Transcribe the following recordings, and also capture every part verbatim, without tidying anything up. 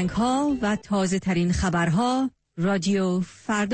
آهنگ ها و تازه ترین خبرها رادیو فردا.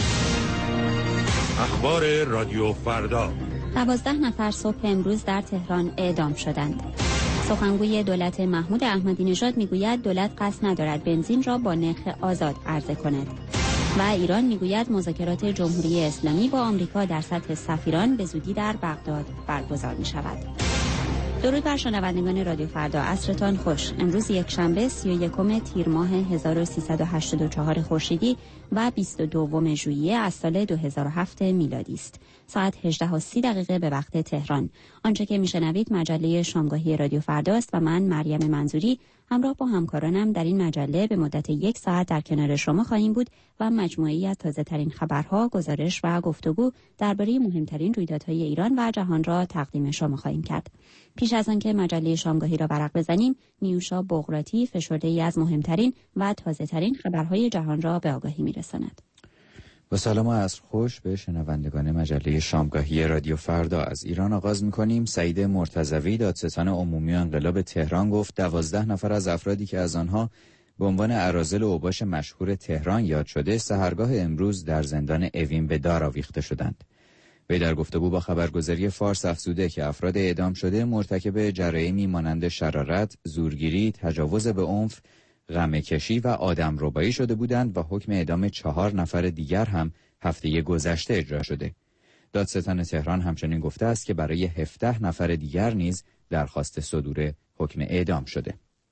اخبار رادیو فردا. دوازده نفر صبح امروز در تهران اعدام شدند. سخنگوی دولت محمود احمدی نژاد میگوید دولت قصد ندارد بنزین را با نرخ آزاد عرضه کند. و ایران میگوید مذاکرات جمهوری اسلامی با آمریکا در سطح سفیران به زودی در بغداد برگزار می شود. درود بر شنوندگان رادیو فردا، عصرتان خوش. امروز یک شنبه سی و یکم تیر ماه هزار و سیصد و هشتاد و چهار خورشیدی و بیست و دو ژوئیه از سال دو هزار و هفت میلادی است. ساعت هجده و سی دقیقه به وقت تهران. آنچه که میشنوید مجله شامگاهی رادیو فردا است و من مریم منظوری همراه با همکارانم در این مجله به مدت یک ساعت در کنار شما خواهیم بود و مجموعه‌ای از تازه‌ترین خبرها، گزارش و گفتگو درباره مهمترین رویدادهای ایران و جهان را تقدیم شما خواهیم کرد. پیش از آنکه مجله شامگاهی را ورق بزنیم، نیوشا بغراتی فشرده‌ای از مهمترین و تازه‌ترین خبرهای جهان را به آگاهی می‌رساند. با سلام و عصر خوش به شنوندگان مجله شامگاهی رادیو فردا. از ایران آغاز می‌کنیم. سعید مرتضوی دادستان عمومی انقلاب تهران گفت دوازده نفر از افرادی که از آنها به عنوان اراذل اوباش مشهور تهران یاد شده سحرگاه امروز در زندان اوین به دار آویخته شدند. وی در گفتگو با خبرگزاری فارس افزوده که افراد اعدام شده مرتکب جرایمی مانند شرارت، زورگیری، تجاوز به عنف، غمه‌کشی و آدمربایی شده بودند و حکم اعدام چهار نفر دیگر هم هفته گذشته اجرا شده. دادستان تهران همچنین گفته است که برای هفده نفر دیگر نیز درخواست صدور حکم اعدام شده.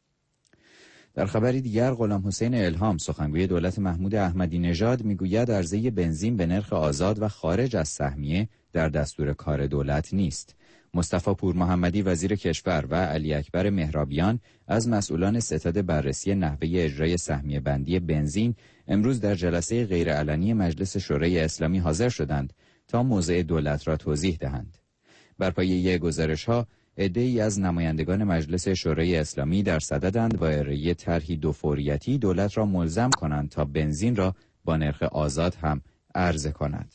در خبری دیگر غلام حسین الهام سخنگوی دولت محمود احمدی نژاد میگوید عرضه بنزین به نرخ آزاد و خارج از سهمیه در دستور کار دولت نیست. مصطفی پور محمدی وزیر کشور و علی اکبر مهرابیان از مسئولان ستاد بررسی نحوه اجرای سهمیه بندی بنزین امروز در جلسه غیرعلنی مجلس شورای اسلامی حاضر شدند تا موضع دولت را توضیح دهند. بر پایه گزارش‌ها عده‌ای از نمایندگان مجلس شورای اسلامی در صددند و ارائه طرحی دو فوریتی دولت را ملزم کنند تا بنزین را با نرخ آزاد هم عرضه کند.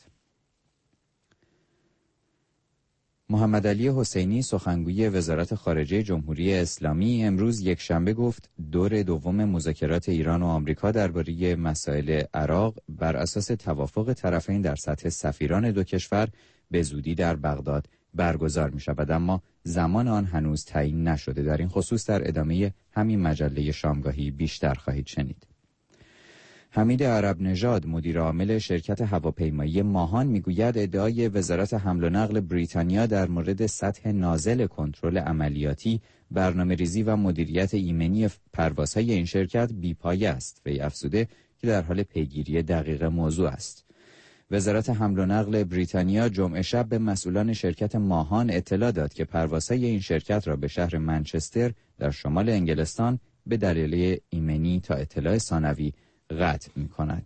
محمد علی حسینی سخنگوی وزارت خارجه جمهوری اسلامی امروز یک شنبه گفت دور دوم مذاکرات ایران و آمریکا درباره مسائل عراق بر اساس توافق طرفین در سطح سفیران دو کشور به زودی در بغداد برگزار می شود، اما زمان آن هنوز تعیین نشده. در این خصوص در ادامه همین مجله شامگاهی بیشتر خواهید شنید. حمید عرب نژاد مدیر عامل شرکت هواپیمایی ماهان میگوید ادعای وزارت حمل و نقل بریتانیا در مورد سطح نازل کنترل عملیاتی، برنامه‌ریزی و مدیریت ایمنی پروازهای این شرکت بی‌پایه است. وی افزوده که در حال پیگیری دقیق موضوع است. وزارت حمل و نقل بریتانیا جمعه شب به مسئولان شرکت ماهان اطلاع داد که پروازهای این شرکت را به شهر منچستر در شمال انگلستان به دلایل ایمنی تا اطلاع ثانوی قطع می کند.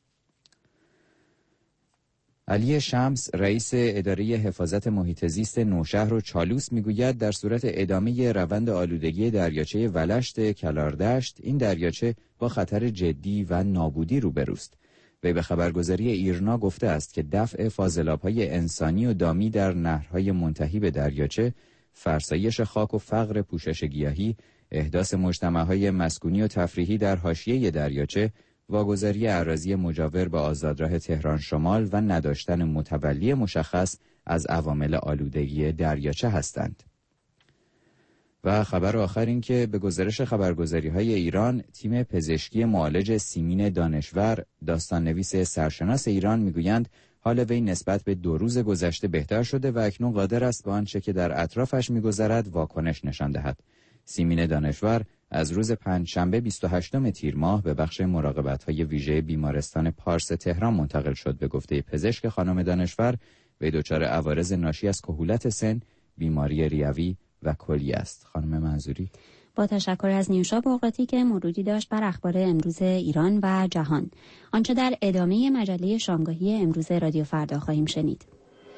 علی شمس رئیس اداره حفاظت محیط زیست نوشهر و چالوس میگوید در صورت ادامه روند آلودگی دریاچه ولشت کلاردشت این دریاچه با خطر جدی و نابودی روبروست. وی به خبرگزاری ایرنا گفته است که دفع فاضلاب‌های انسانی و دامی در نهرهای منتهی به دریاچه، فرسایش خاک و فقر پوشش گیاهی، احداث مجتمع‌های مسکونی و تفریحی در حاشیه دریاچه، واگذاری اراضی مجاور به آزادراه تهران شمال و نداشتن متولی مشخص از عوامل آلودگی دریاچه هستند. و خبر آخر این که به گزارش خبرگزاری‌های ایران تیم پزشکی معالج سیمین دانشور داستان نویس سرشناس ایران میگویند حال وی نسبت به دو روز گذشته بهتر شده و اکنون قادر است به آنچه که در اطرافش میگذرد واکنش نشان دهد. سیمین دانشور از روز پنجشنبه بیست و هشتم تیر ماه به بخش مراقبت‌های ویژه بیمارستان پارس تهران منتقل شد. به گفته پزشک خانم دانشور وی دچار عوارض ناشی از کهولت سن، بیماری ریوی و کلی است. خانم منظوری. با تشکر از نیوشا بغراتی که مرودی داشت بر اخبار امروز ایران و جهان. آنچه در ادامه مجله شامگاهی امروز رادیو فردا خواهیم شنید.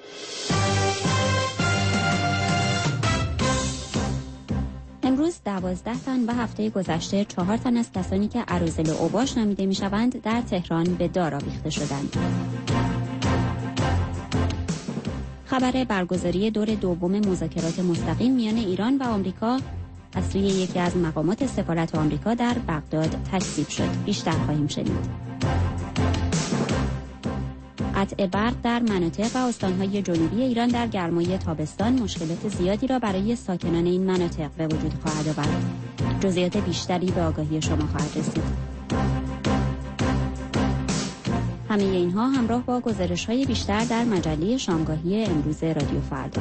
امروز دوازده تن و هفته گذشته چهار تن از کسانی که اراذل اوباش نامیده میشوند در تهران به دار آویخته شدند. خبر برگزاری دور دوم مذاکرات مستقیم میان ایران و آمریکا از سوی یکی از مقامات سفارت آمریکا در بغداد تکذیب شد. بیشتر خواهیم شنید. قطع برق در مناطق و استانهای جنوبی ایران در گرمای تابستان مشکلات زیادی را برای ساکنان این مناطق به وجود خواهد آورد. جزئیات بیشتری به آگاهی شما خواهد رسید. همه اینها همراه با گزارش‌های بیشتر در مجله شامگاهی امروز رادیو فردا.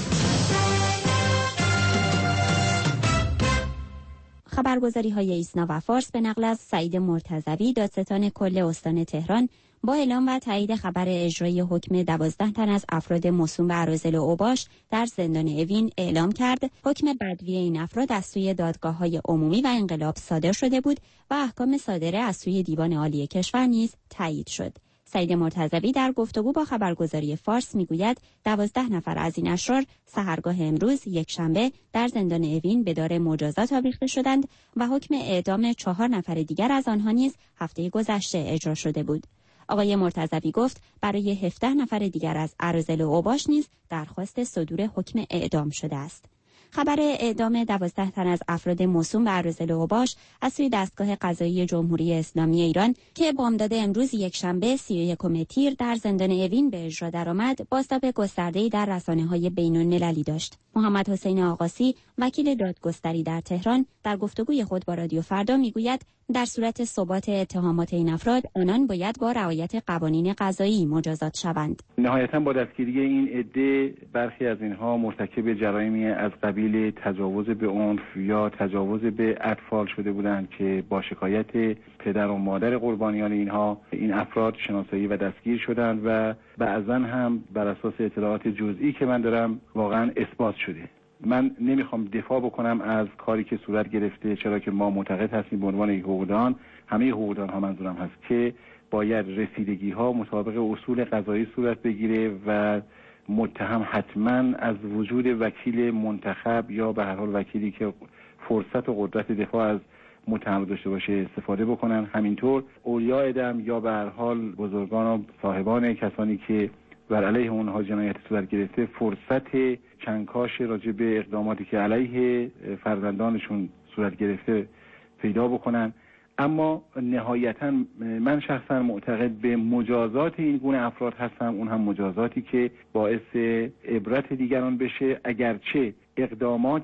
خبرگزاری‌های ایسنا و فارس به نقل از سعید مرتضوی دادستان کل استان تهران با اعلام و تایید خبر اجرای حکم دوازده تن از افراد موسوم به اراذل اوباش در زندان اوین اعلام کرد حکم بدوی این افراد از سوی دادگاه‌های عمومی و انقلاب صادر شده بود و احکام صادره از سوی دیوان عالی کشور نیز تایید شد. سعید مرتضوی در گفتگو با خبرگزاری فارس میگوید دوازده نفر از این اشرار سحرگاه امروز یک شنبه در زندان اوین به دار مجازات آویخته شدند و حکم اعدام چهار نفر دیگر از آنها نیز هفته گذشته اجرا شده بود. آقای مرتضوی گفت برای هفده نفر دیگر از اراذل اوباش نیز درخواست صدور حکم اعدام شده است. خبر اعدام دوازده تن از افراد موسوم به اراذل اوباش از سوی دستگاه قضایی جمهوری اسلامی ایران که بامداد امروز یکشنبه سی و یکم تیر در زندان اوین به اجرا درآمد، بازتاب گسترده‌ای در رسانه‌های بین‌المللی داشت. محمد حسین آقاسی، وکیل دادگستری در تهران، در گفتگوی خود با رادیو فردا میگوید در صورت ثبات اتهامات این افراد آنان باید با رعایت قوانین قضایی مجازات شوند. نهایتاً با دستگیری این عده برخی از اینها مرتکب جرایمی از قبیل تجاوز به عنف یا تجاوز به اطفال شده بودند که با شکایت پدر و مادر قربانیان اینها این افراد شناسایی و دستگیر شدند و بعضاً هم بر اساس اطلاعات جزئی که من دارم واقعاً اثبات شده. من نمیخوام دفاع بکنم از کاری که صورت گرفته، چرا که ما معتقد هستیم به عنوان حقوقدان، همه حقوقدان ها منظورم هست که باید رسیدگی ها مطابق اصول قضایی صورت بگیره و متهم حتما از وجود وکیل منتخب یا به هر حال وکیلی که فرصت و قدرت دفاع از متهم داشته باشه استفاده بکنن. همینطور اولیاء دم یا به هر حال بزرگان و صاحبان کسانی که بر علیه اونها جنایت صورت گرفته فرصت کنکاش راجع به اقداماتی که علیه فرزندانشون صورت گرفته پیدا بکنن. اما نهایتا من شخصا معتقد به مجازات این گونه افراد هستم، اون هم مجازاتی که باعث عبرت دیگران بشه، اگرچه اقدامات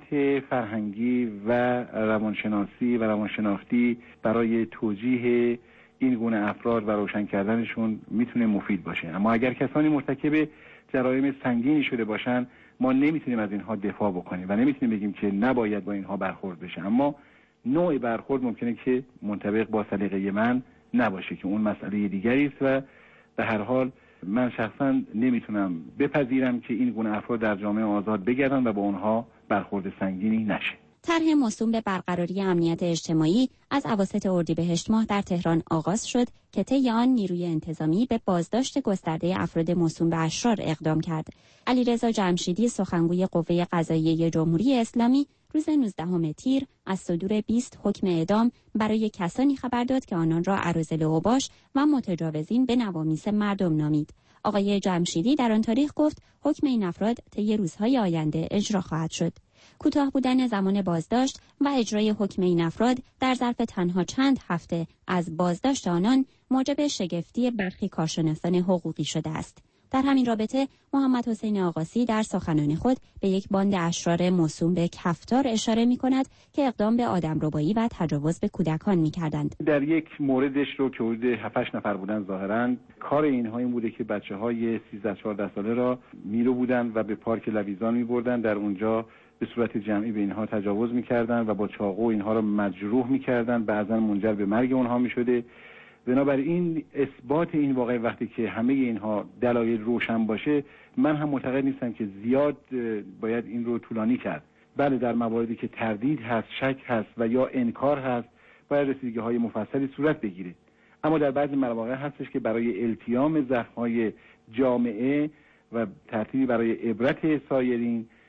فرهنگی و روانشناسی و روانشناختی برای توجیه این گونه افراد و روشن کردنشون میتونه مفید باشه. اما اگر کسانی مرتکب جرایم سنگینی شده باشن ما نمیتونیم از اینها دفاع بکنیم و نمیتونیم بگیم که نباید با اینها برخورد بشه، اما نوع برخورد ممکنه که منطبق با سلیقه من نباشه که اون مسئله دیگری است و به هر حال من شخصا نمیتونم بپذیرم که این گونه افراد در جامعه آزاد بگردن و با اونها برخورد سنگینی نشه. طرح موسوم به برقراری امنیت اجتماعی از اواسط اردیبهشت ماه در تهران آغاز شد که طی آن نیروی انتظامی به بازداشت گسترده افراد موسوم به اشرار اقدام کرد. علیرضا جمشیدی سخنگوی قوه قضاییه جمهوری اسلامی روز نوزدهم تیر از صدور بیست حکم اعدام برای کسانی خبر داد که آنان را اراذل اوباش و متجاوزین به نوامیس مردم نامید. آقای جمشیدی در آن تاریخ گفت حکم این افراد طی روزهای آینده اجرا خواهد شد. کوتاه بودن زمان بازداشت و اجرای حکم این افراد در ظرف تنها چند هفته از بازداشت آنان موجب شگفتی برخی کارشناسان حقوقی شده است. در همین رابطه محمد حسین آقاسی در سخنان خود به یک باند اشرار موسوم به کفتار اشاره می کند که اقدام به آدمربایی و تجاوز به کودکان می کردند. در یک موردش رو که حدود هفت هشت نفر بودن ظاهراً کار اینها این بوده که بچه‌های سیزده چهارده ساله را میرو بودن و به پارک لویزان می بردن، در اونجا به صورت جمعی به اینها تجاوز می کردن و با چاقو اینها را مجروح می کردن، بعضا منجر به مرگ اونها می شده. بنابراین اثبات این واقعه وقتی که همه اینها دلایل روشن باشه، من هم معتقد نیستم که زیاد باید این رو طولانی کرد. بله در مواردی که تردید هست، شک هست و یا انکار هست باید رسیدگی‌های مفصلی صورت بگیره، اما در بعضی مواقع هستش که برای التیام زخم‌های جامعه و ترتیبی برای عبرت سایرین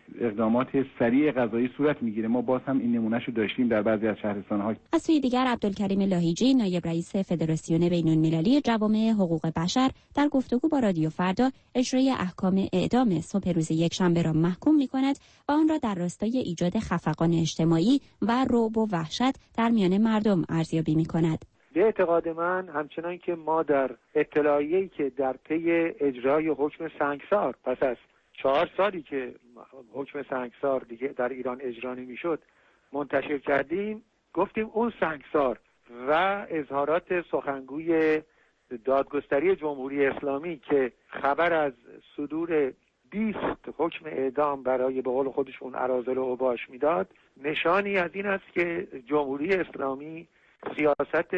اقدامات سریع قضایی صورت میگیره. ما باز هم این نمونهشو داشتیم در بعضی از شهرستان‌ها. از سوی دیگر عبدالکریم لاهیجی نایب رئیس فدراسیون بین‌المللی جوامع حقوق بشر در گفتگو با رادیو فردا اجرای احکام اعدام صبح روز یکشنبه را محکوم می‌کند و آن را در راستای ایجاد خفقان اجتماعی و رعب و وحشت در میان مردم ارزیابی می‌کند. به اعتقاد من همچنان که ما در اطلاعیه‌ای که در پی اجرای حکم سنگسار پس از چهار سالی که حکم سنگسار دیگه در ایران اجرا نمی‌شد منتشر کردیم، گفتیم اون سنگسار و اظهارات سخنگوی دادگستری جمهوری اسلامی که خبر از صدور بیست حکم اعدام برای به قول خودشون اراذل و اوباش میداد، نشانی از این است که جمهوری اسلامی سیاست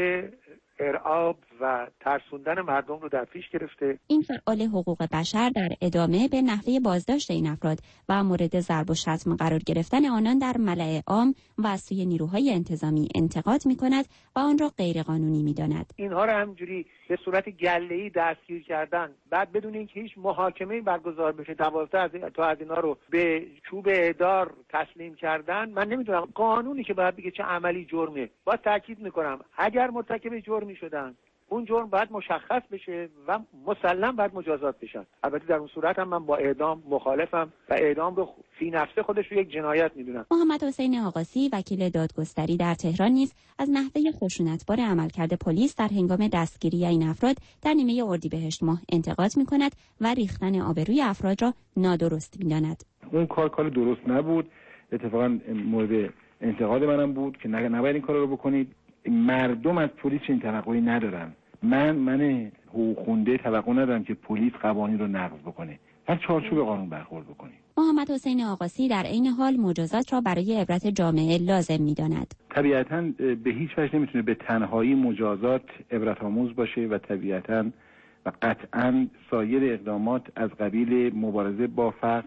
ارعاب و ترسوندن مردم رو در پیش گرفته. این فعال حقوق بشر در ادامه به نحوه بازداشت این افراد و مورد ضرب و شتم قرار گرفتن آنان در ملأ عام و از سوی نیروهای انتظامی انتقاد می‌کند و آن را غیرقانونی می‌داند. اینها را همجوری به صورت گله‌ای دستگیر کردن، بعد بدون اینکه هیچ محاکمه‌ای برگزار بشه دوازده از تا از اینا رو به چوب اعدام تسلیم کردن. من نمیدونم قانونی که باید بگه چه عملی جرمه. با تاکید می‌کنم اگر مرتکب جرمی شدن اون جرم باید مشخص بشه و مسلم باید مجازات بشن. البته در اون صورت هم من با اعدام مخالفم و اعدام رو فی نفسه خودش رو یک جنایت میدونم. محمد حسین آقاسی وکیل دادگستری در تهران نیز از نحوه خشونتبار عملکرد پلیس در هنگام دستگیری این افراد در نیمه اردیبهشت ماه انتقاد میکند و ریختن آبروی افراد را نادرست میداند. اون کار کار درست نبود. اتفاقا مورد انتقاد منم بود که نباید این کار رو بکنید. مردم از پلیس این توقعی ندارن. من من حقوق خونده توقع ندارم که پلیس قوانین رو نقض بکنه. از چارچوب قانون برخورد بکنه. محمد حسین آقاسی در عین حال مجازات را برای عبرت جامعه لازم می‌داند. طبیعتاً به هیچ وجه نمیتونه به تنهایی مجازات عبرت آموز باشه و طبیعتاً و قطعاً سایر اقدامات از قبیل مبارزه با فقر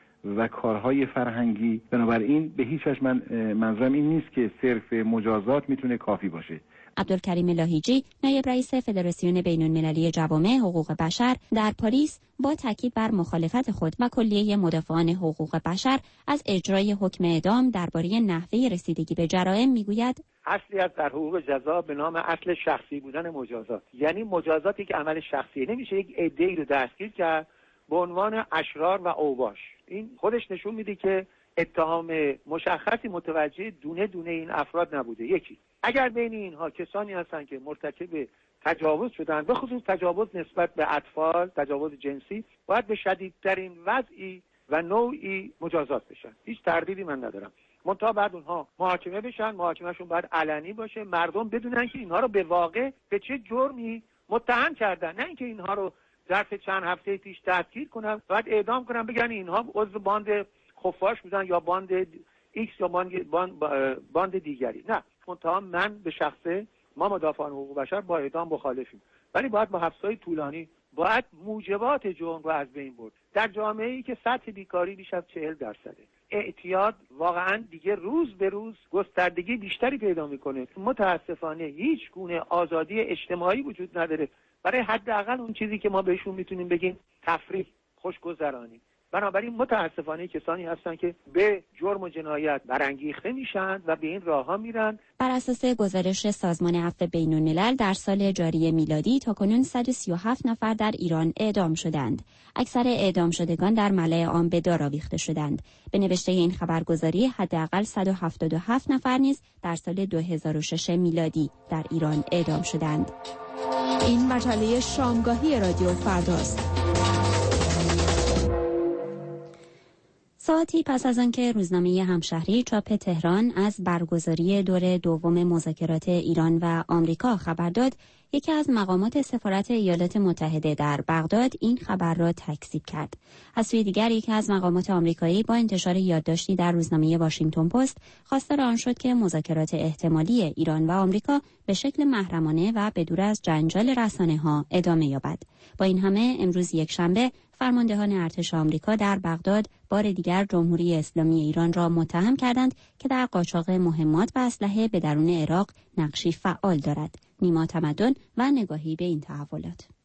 و کارهای فرهنگی. بنابراین به هیچ وجه من منظورم این نیست که صرف مجازات میتونه کافی باشه. عبدالکریم لاهیجی نایب رئیس فدراسیون بین‌المللی جوامع حقوق بشر در پاریس با تاکید بر مخالفت خود و کلیه مدافعان حقوق بشر از اجرای حکم اعدام درباره نحوه رسیدگی به جرایم میگوید اصلی از در حقوق جزا به نام اصل شخصی بودن مجازات، یعنی مجازاتی که عمل شخصی نمیشه یک عده‌ای رو دستگیر کرد به عنوان اشرار و اوباش. این خودش نشون میده که اتهام مشخصی متوجه دونه دونه این افراد نبوده. یکی، اگر بین اینها کسانی هستند که مرتکب تجاوز شدند، به خصوص تجاوز نسبت به اطفال، تجاوز جنسی، باید به شدیدترین وضعی و نوعی مجازات بشن. هیچ تردیدی من ندارم. منتها بعد اونها محاکمه بشن، محاکمهشون باید علنی باشه، مردم بدونن که اینها رو به واقع به چه جرمی متهم کردن، نه اینکه اینها رو ظرف چند هفته پیش دستگیر کنن بعد اعدام کنن بگن اینها عضو باند خفاش بودن یا باند ایکس یا باند, باند, باند دیگری. نه، منتها من به شخصه ما مدافعان حقوق بشر با اعدام مخالفیم، ولی باید با حبس‌های طولانی، باید موجبات جرم رو از بین برد. در جامعه‌ای که سطح بیکاری بیش از چهل درصده، اعتیاد واقعا دیگه روز به روز گستردگی بیشتری پیدا میکنه. متاسفانه هیچ گونه آزادی اجتماعی وجود نداره برای حداقل اون چیزی که ما بهشون میتونیم بگیم تفریح، خوشگذرانی. بنابراین متاسفانه کسانی هستن که به جرم و جنایت برانگیخته میشن و به این راهها میرن. بر اساس گزارش سازمان عفو بین‌الملل در سال جاری میلادی تاکنون صد و سی و هفت نفر در ایران اعدام شدند. اکثر اعدام شدگان در ملأ عام به دار آویخته شدند. به نوشته این خبرگزاری حداقل صد و هفتاد و هفت نفر نیز در سال دو هزار و شش میلادی در ایران اعدام شدند. این مجله شامگاهی رادیو فرداست. ساعتی پس از آنکه روزنامه همشهری چاپ تهران از برگزاری دور دوم مذاکرات ایران و آمریکا خبر داد، یکی از مقامات سفارت ایالات متحده در بغداد این خبر را تکذیب کرد. از سوی دیگر یکی از مقامات آمریکایی با انتشار یادداشتی در روزنامه واشنگتن پست خواستار آن شد که مذاکرات احتمالی ایران و آمریکا به شکل محرمانه و بدور از جنجال رسانه‌ها ادامه یابد. با این همه امروز یکشنبه فرماندهان ارتش آمریکا در بغداد بار دیگر جمهوری اسلامی ایران را متهم کردند که در قاچاق مهمات و اسلحه به درون عراق نقشی فعال دارد. نیما تمدن و نگاهی به این تحولات.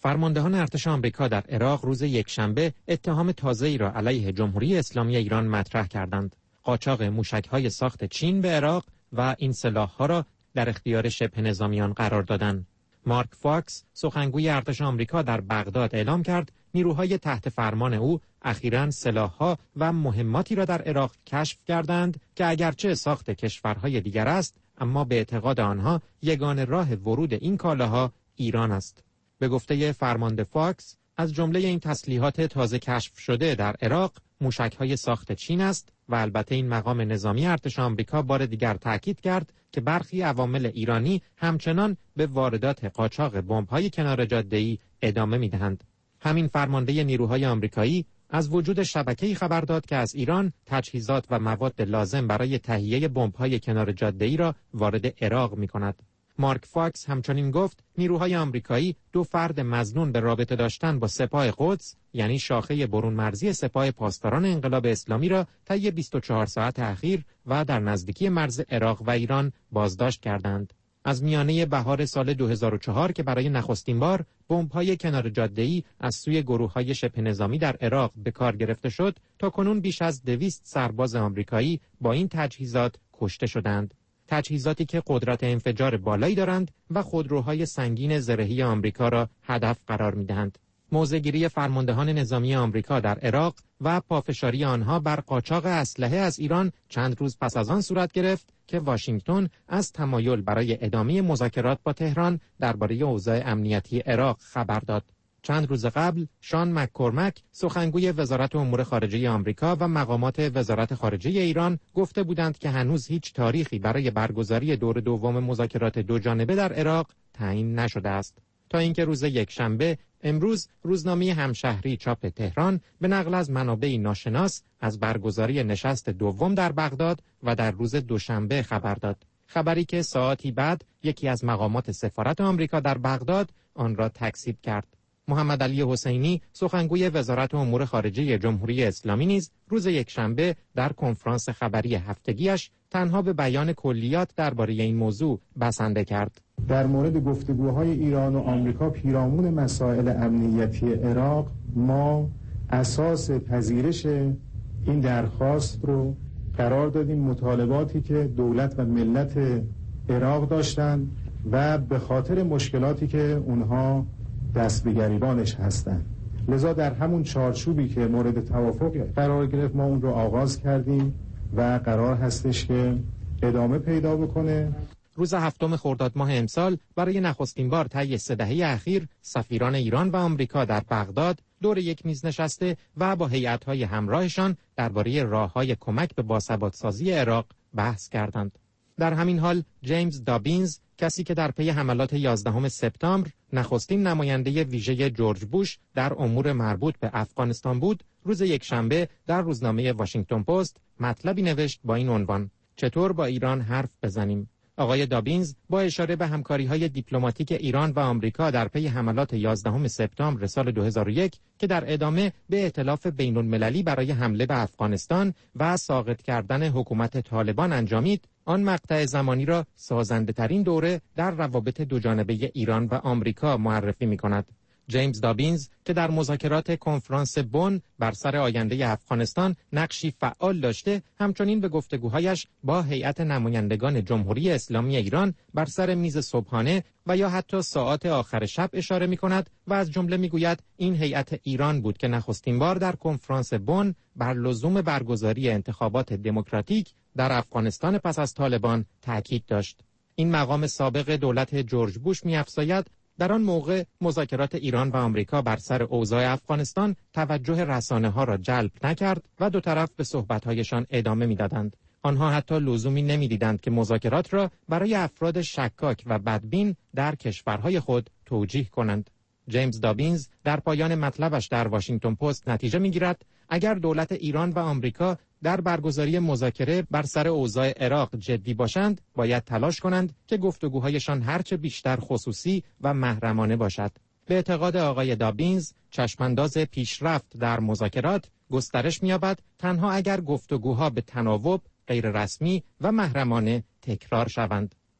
فرماندهان ارتش آمریکا در عراق روز یکشنبه اتهام تازه‌ای را علیه جمهوری اسلامی ایران مطرح کردند. قاچاق موشک‌های ساخت چین به عراق و این سلاح‌ها را در اختیار شبه نظامیان قرار دادند. مارک فاکس، سخنگوی ارتش آمریکا در بغداد اعلام کرد نیروهای تحت فرمان او اخیراً سلاح‌ها و مهماتی را در عراق کشف کردند که اگرچه ساخت کشورهای دیگر است، اما به اعتقاد آنها یگانه راه ورود این کالاها ایران است. به گفته فرمانده فاکس، از جمله این تسلیحات تازه کشف شده در عراق موشک‌های ساخت چین است و البته این مقام نظامی ارتش آمریکا بار دیگر تاکید کرد که برخی عوامل ایرانی همچنان به واردات قاچاق بمب‌های کنار جاده‌ای ادامه می‌دهند. همین فرمانده نیروهای آمریکایی از وجود شبکه‌ای خبر داد که از ایران تجهیزات و مواد لازم برای تهیه بمب‌های کنار جاده‌ای را وارد عراق می‌کند. مارک فاکس همچنین گفت نیروهای آمریکایی دو فرد مظنون به رابطه داشتن با سپاه قدس، یعنی شاخه برون مرزی سپاه پاسداران انقلاب اسلامی را طی بیست و چهار ساعت اخیر و در نزدیکی مرز عراق و ایران بازداشت کردند. از میانه بهار سال دو هزار و چهار که برای نخستین بار بمب‌های کنار جاده‌ای از سوی گروه‌های شبه نظامی در عراق به کار گرفته شد، تا کنون بیش از دویست سرباز آمریکایی با این تجهیزات کشته شدند. تجهیزاتی که قدرت انفجار بالایی دارند و خودروهای سنگین زرهی آمریکا را هدف قرار می‌دهند. موضع‌گیری فرماندهان نظامی آمریکا در عراق و پافشاری آنها بر قاچاق اسلحه از ایران چند روز پس از آن صورت گرفت که واشنگتن از تمایل برای ادامه مذاکرات با تهران درباره اوضاع امنیتی عراق خبر داد. چند روز قبل شان مک‌کورمک، سخنگوی وزارت امور خارجه آمریکا و مقامات وزارت خارجه ایران گفته بودند که هنوز هیچ تاریخی برای برگزاری دور دوم مذاکرات دوجانبه در عراق تعیین نشده است. تا اینکه روز یکشنبه امروز روزنامه همشهری چاپ تهران به نقل از منابعی ناشناس از برگزاری نشست دوم در بغداد و در روز دوشنبه خبر داد. خبری که ساعتی بعد یکی از مقامات سفارت آمریکا در بغداد آن را تکذیب کرد. محمد علی حسینی، سخنگوی وزارت امور خارجه جمهوری اسلامی نیز روز یکشنبه در کنفرانس خبری هفتگیش تنها به بیان کلیات درباره این موضوع بسنده کرد. در مورد گفتگوهای ایران و آمریکا پیرامون مسائل امنیتی عراق، ما اساس پذیرش این درخواست رو قرار دادیم مطالباتی که دولت و ملت عراق داشتن و به خاطر مشکلاتی که اونها دست به گریبانش هستند. لذا در همون چارچوبی که مورد توافق قرار گرفت ما اون رو آغاز کردیم و قرار هستش که ادامه پیدا بکنه. روز هفتم خرداد ماه امسال برای نخستین بار طی سه دهه اخیر سفیران ایران و آمریکا در بغداد دور یک میز نشسته و با هیئت‌های همراهشان درباره راه‌های کمک به باثبات‌سازی عراق بحث کردند. در همین حال جیمز دابینز، کسی که در پی حملات یازدهم سپتامبر نخستین نماینده ویژه جورج بوش در امور مربوط به افغانستان بود، روز یکشنبه در روزنامه واشنگتن پست مطلبی نوشت با این عنوان: چطور با ایران حرف بزنیم؟ آقای دابینز با اشاره به همکاری‌های دیپلماتیک ایران و آمریکا در پی حملات یازدهم سپتامبر سال دو هزار و یک که در ادامه به ائتلاف بین‌المللی برای حمله به افغانستان و ساقط کردن حکومت طالبان انجامید، آن مقطع زمانی را سازنده‌ترین دوره در روابط دوجانبه ایران و آمریکا معرفی می‌کند. جیمز دابینز که در مذاکرات کنفرانس بن بر سر آینده افغانستان نقشی فعال داشته، همچنین به گفتگوهایش با هیئت نمایندگان جمهوری اسلامی ایران بر سر میز صبحانه و یا حتی ساعات آخر شب اشاره می‌کند و از جمله می‌گوید این هیئت ایران بود که نخستین بار در کنفرانس بن بر لزوم برگزاری انتخابات دموکراتیک در افغانستان پس از طالبان تاکید داشت. این مقام سابق دولت جورج بوش می‌افزاید در آن موقع مذاکرات ایران و آمریکا بر سر اوضاع افغانستان توجه رسانه‌ها را جلب نکرد و دو طرف به صحبت‌هایشان ادامه می‌دادند. آنها حتی لزومی نمی‌دیدند که مذاکرات را برای افراد شکاک و بدبین در کشورهای خود توجیه کنند. جیمز دابینز در پایان مطلبش در واشنگتن پست نتیجه می‌گیرد اگر دولت ایران و آمریکا در برگزاری مذاکره بر سر اوضاع عراق جدی باشند، باید تلاش کنند که گفتگوهایشان هرچه بیشتر خصوصی و محرمانه باشد. به اعتقاد آقای دابینز، چشمانداز پیشرفت در مذاکرات گسترش می‌یابد تنها اگر گفتگوها به تناوب، غیر رسمی و محرمانه تکرار شوند.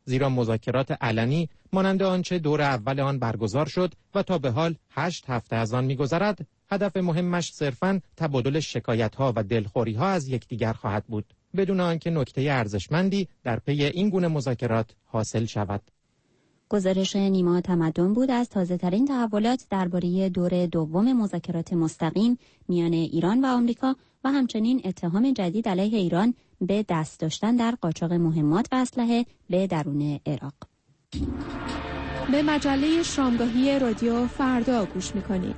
زیرا مذاکرات علنی مانند آنچه دور اول آن برگزار شد و تا به حال هشت هفته از آن می‌گذرد، هدف مهمش صرفاً تبادل شکایت‌ها و دلخوری‌ها از یکدیگر خواهد بود، بدون آنکه نکته ارزشمندی در پی این گونه مذاکرات حاصل شود. گزارش نیما تمدن بود از تازه‌ترین تحولات درباره دور دوم مذاکرات مستقیم میان ایران و آمریکا و همچنین اتهام جدید علیه ایران به دست داشتن در قاچاق مهمات و اسلحه به درون عراق. به مجله شامگاهی رادیو فردا گوش می‌کنید.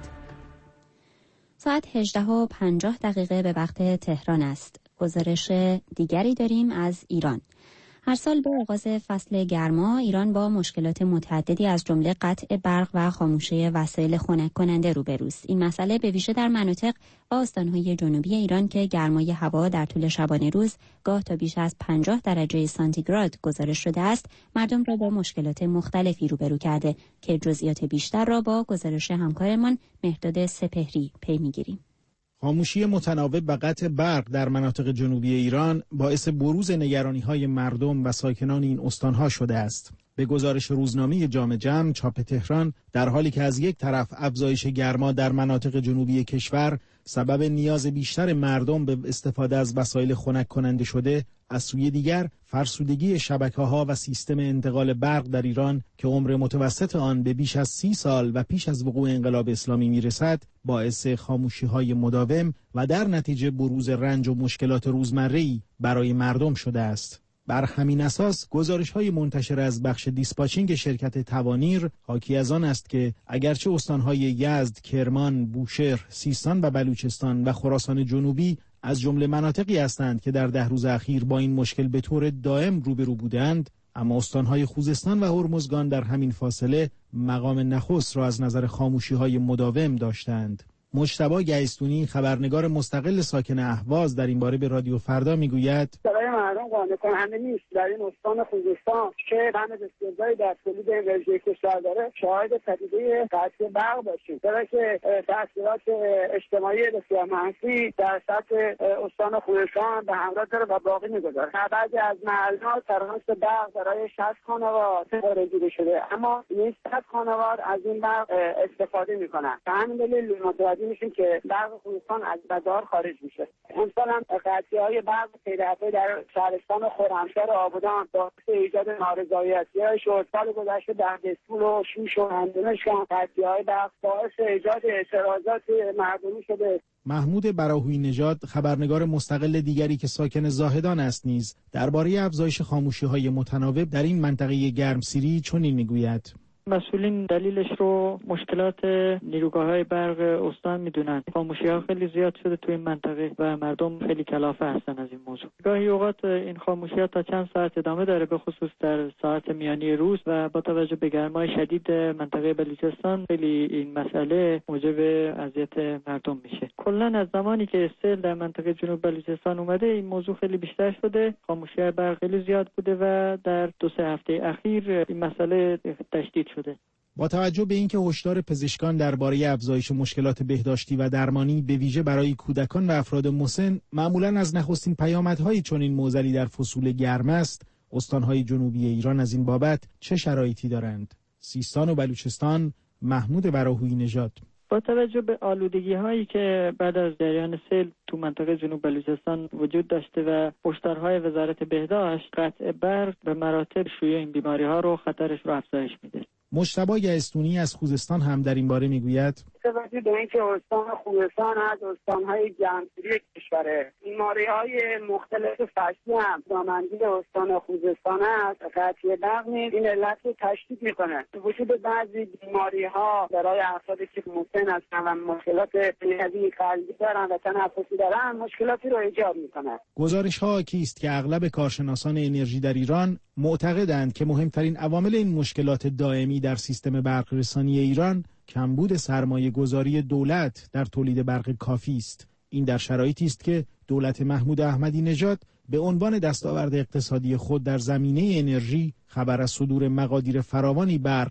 ساعت هجده و پنجاه دقیقه به وقت تهران است. گزارش دیگری داریم از ایران. هر سال به آغاز فصل گرما ایران با مشکلات متعددی از جمله قطع برق و خاموشی وسایل خنک کننده روبروست. این مسئله به ویژه در مناطق و استان‌های جنوبی ایران که گرمای هوا در طول شبانه روز گاه تا بیش از پنجاه درجه سانتیگراد گزارش شده است، مردم را با مشکلات مختلفی روبرو کرده که جزئیات بیشتر را با گزارش همکارمان مهرداد سپهری پی می‌گیریم. خاموشی متناوب و قطع برق در مناطق جنوبی ایران باعث بروز نگرانی‌های مردم و ساکنان این استان‌ها شده است. به گزارش روزنامه جام جم چاپ تهران، در حالی که از یک طرف افزایش گرما در مناطق جنوبی کشور سبب نیاز بیشتر مردم به استفاده از وسایل خنک کننده شده، از سوی دیگر فرسودگی شبکه‌ها و سیستم انتقال برق در ایران که عمر متوسط آن به بیش از سی سال و پیش از وقوع انقلاب اسلامی میرسد، باعث خاموشی‌های مداوم و در نتیجه بروز رنج و مشکلات روزمره‌ای برای مردم شده است. بر همین اساس گزارش‌های منتشر از بخش دیسپاچینگ شرکت توانیر حاکی از آن است که اگرچه استان‌های یزد، کرمان، بوشهر، سیستان و بلوچستان و خراسان جنوبی از جمله مناطقی هستند که در ده روز اخیر با این مشکل به طور دائم روبرو بودند، اما استان‌های خوزستان و هرمزگان در همین فاصله مقام نخست را از نظر خاموشی‌های مداوم داشتند. مجتبی گیستونی، خبرنگار مستقل ساکن اهواز، در این باره به رادیو فردا میگوید: برای مردم قانع کننده نیست. در این استان خوزستان که بند بسیاری در تولید انرژی کشور داره، شاهد پدیده قطع برق باشیم، چرا که تاثیرات اجتماعی بسیار منفی در سطح استان خوزستان به همراه داره و باقی میگذاره. بعضی از محلات ترانس برق برای شصت خانوار خارجی شده، اما این صد خانوار از این برق استفاده میکنن. به همین دلیل متوجه میشیم که برق خوزستان از بازار خارج میشه. امسال هم قطعی‌های برق پیدرپی در شهرستان خرمشهر آبادان باعث ایجاد نارضایتی‌ها شد. سال گذشته در دسپول و شوش و هندونشان قطعی‌های برق باعث ایجاد اعتراضات مردمی شده. محمود براهویی نژاد، خبرنگار مستقل دیگری که ساکن زاهدان است، نیز درباره افزایش خاموشی‌های متناوب در این منطقه گرمسیری چنین میگوید: مسئولین دلیلش رو مشکلات نیروگاه‌های برق استان میدونن. خاموشی‌ها خیلی زیاد شده تو این منطقه و مردم خیلی کلافه هستن از این موضوع. گاهی اوقات این خاموشی‌ها تا چند ساعت ادامه داره، به خصوص در ساعت میانی روز، و با توجه به گرمای شدید منطقه بلوچستان خیلی این مسئله موجب اذیت مردم میشه. کلاً از زمانی که سیل در منطقه جنوب بلوچستان اومده این موضوع خیلی بیشتر شده. خاموشی‌های برق خیلی زیاد بوده و در دو سه هفته اخیر این مسئله تشدید شده. با توجه به اینکه هشدار پزشکان درباره افزایش مشکلات بهداشتی و درمانی به ویژه برای کودکان و افراد مسن معمولاً از نخستین پیامدهای چنین معضلی در فصول گرم است، استانهای جنوبی ایران از این بابت چه شرایطی دارند؟ سیستان و بلوچستان، محمود براهویی نژاد. با توجه به آلودگی هایی که بعد از جریان سیل تو منطقه جنوب بلوچستان وجود داشته و هشدارهای وزارت بهداشت، قطع برق به مراتب شیوع این بیماری ها رو خطرش رو افزایش میده. مجتبی گیستونی از خوزستان هم در این باره میگوید: توجه به اینکه استان خوزستان از استان‌های گرمسیری کشوره، بیماری‌های مختلف فصلی هم دامنگیر استان خوزستان است، قطعی برق نیز این علت رو تشدید میکنه. وجود بعضی بیماری‌ها برای افرادی که مسن هستن و مشکلات قلبی قلبی دارن و تنفسی دارن مشکلاتی رو ایجاد میکنه. گزارش‌ها کیست که اغلب کارشناسان انرژی در ایران معتقدند که مهمترین عوامل این مشکلات دائمی در سیستم برق رسانی ایران کمبود سرمایه گذاری دولت در تولید برق کافی است. این در شرایطی است که دولت محمود احمدی نژاد به عنوان دستاورد اقتصادی خود در زمینه انرژی خبر از صدور مقادیر فراوانی برق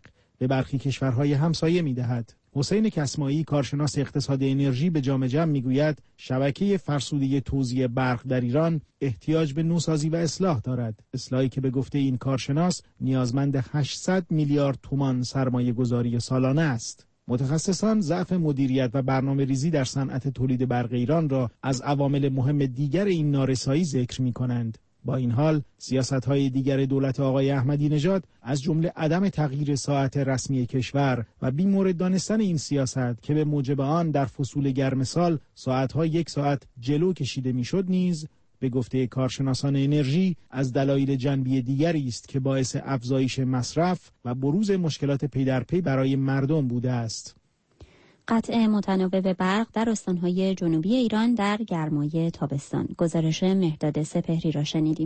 به برخی کشورهای همسایه می‌دهد. حسین کسمایی کارشناس اقتصاد انرژی به جام جم میگوید شبکه فرسوده توزیع برق در ایران احتیاج به نوسازی و اصلاح دارد. اصلاحی که به گفته این کارشناس نیازمند هشتصد میلیارد تومان سرمایه گذاری سالانه است. متخصصان ضعف مدیریت و برنامه ریزی در صنعت تولید برق ایران را از عوامل مهم دیگر این نارسایی ذکر می کنند. با این حال سیاست‌های دیگر دولت آقای احمدی نژاد از جمله عدم تغییر ساعت رسمی کشور و بی‌مورد دانستن این سیاست که به موجب آن در فصول گرم سال ساعت‌ها یک ساعت جلو کشیده می‌شد نیز به گفته کارشناسان انرژی از دلایل جنبی دیگری است که باعث افزایش مصرف و بروز مشکلات پی در پی برای مردم بوده است. قطع متناوب برق در استانهای جنوبی ایران در گرمای تابستان. گزارش مهرداد سپهری را شنیدیم.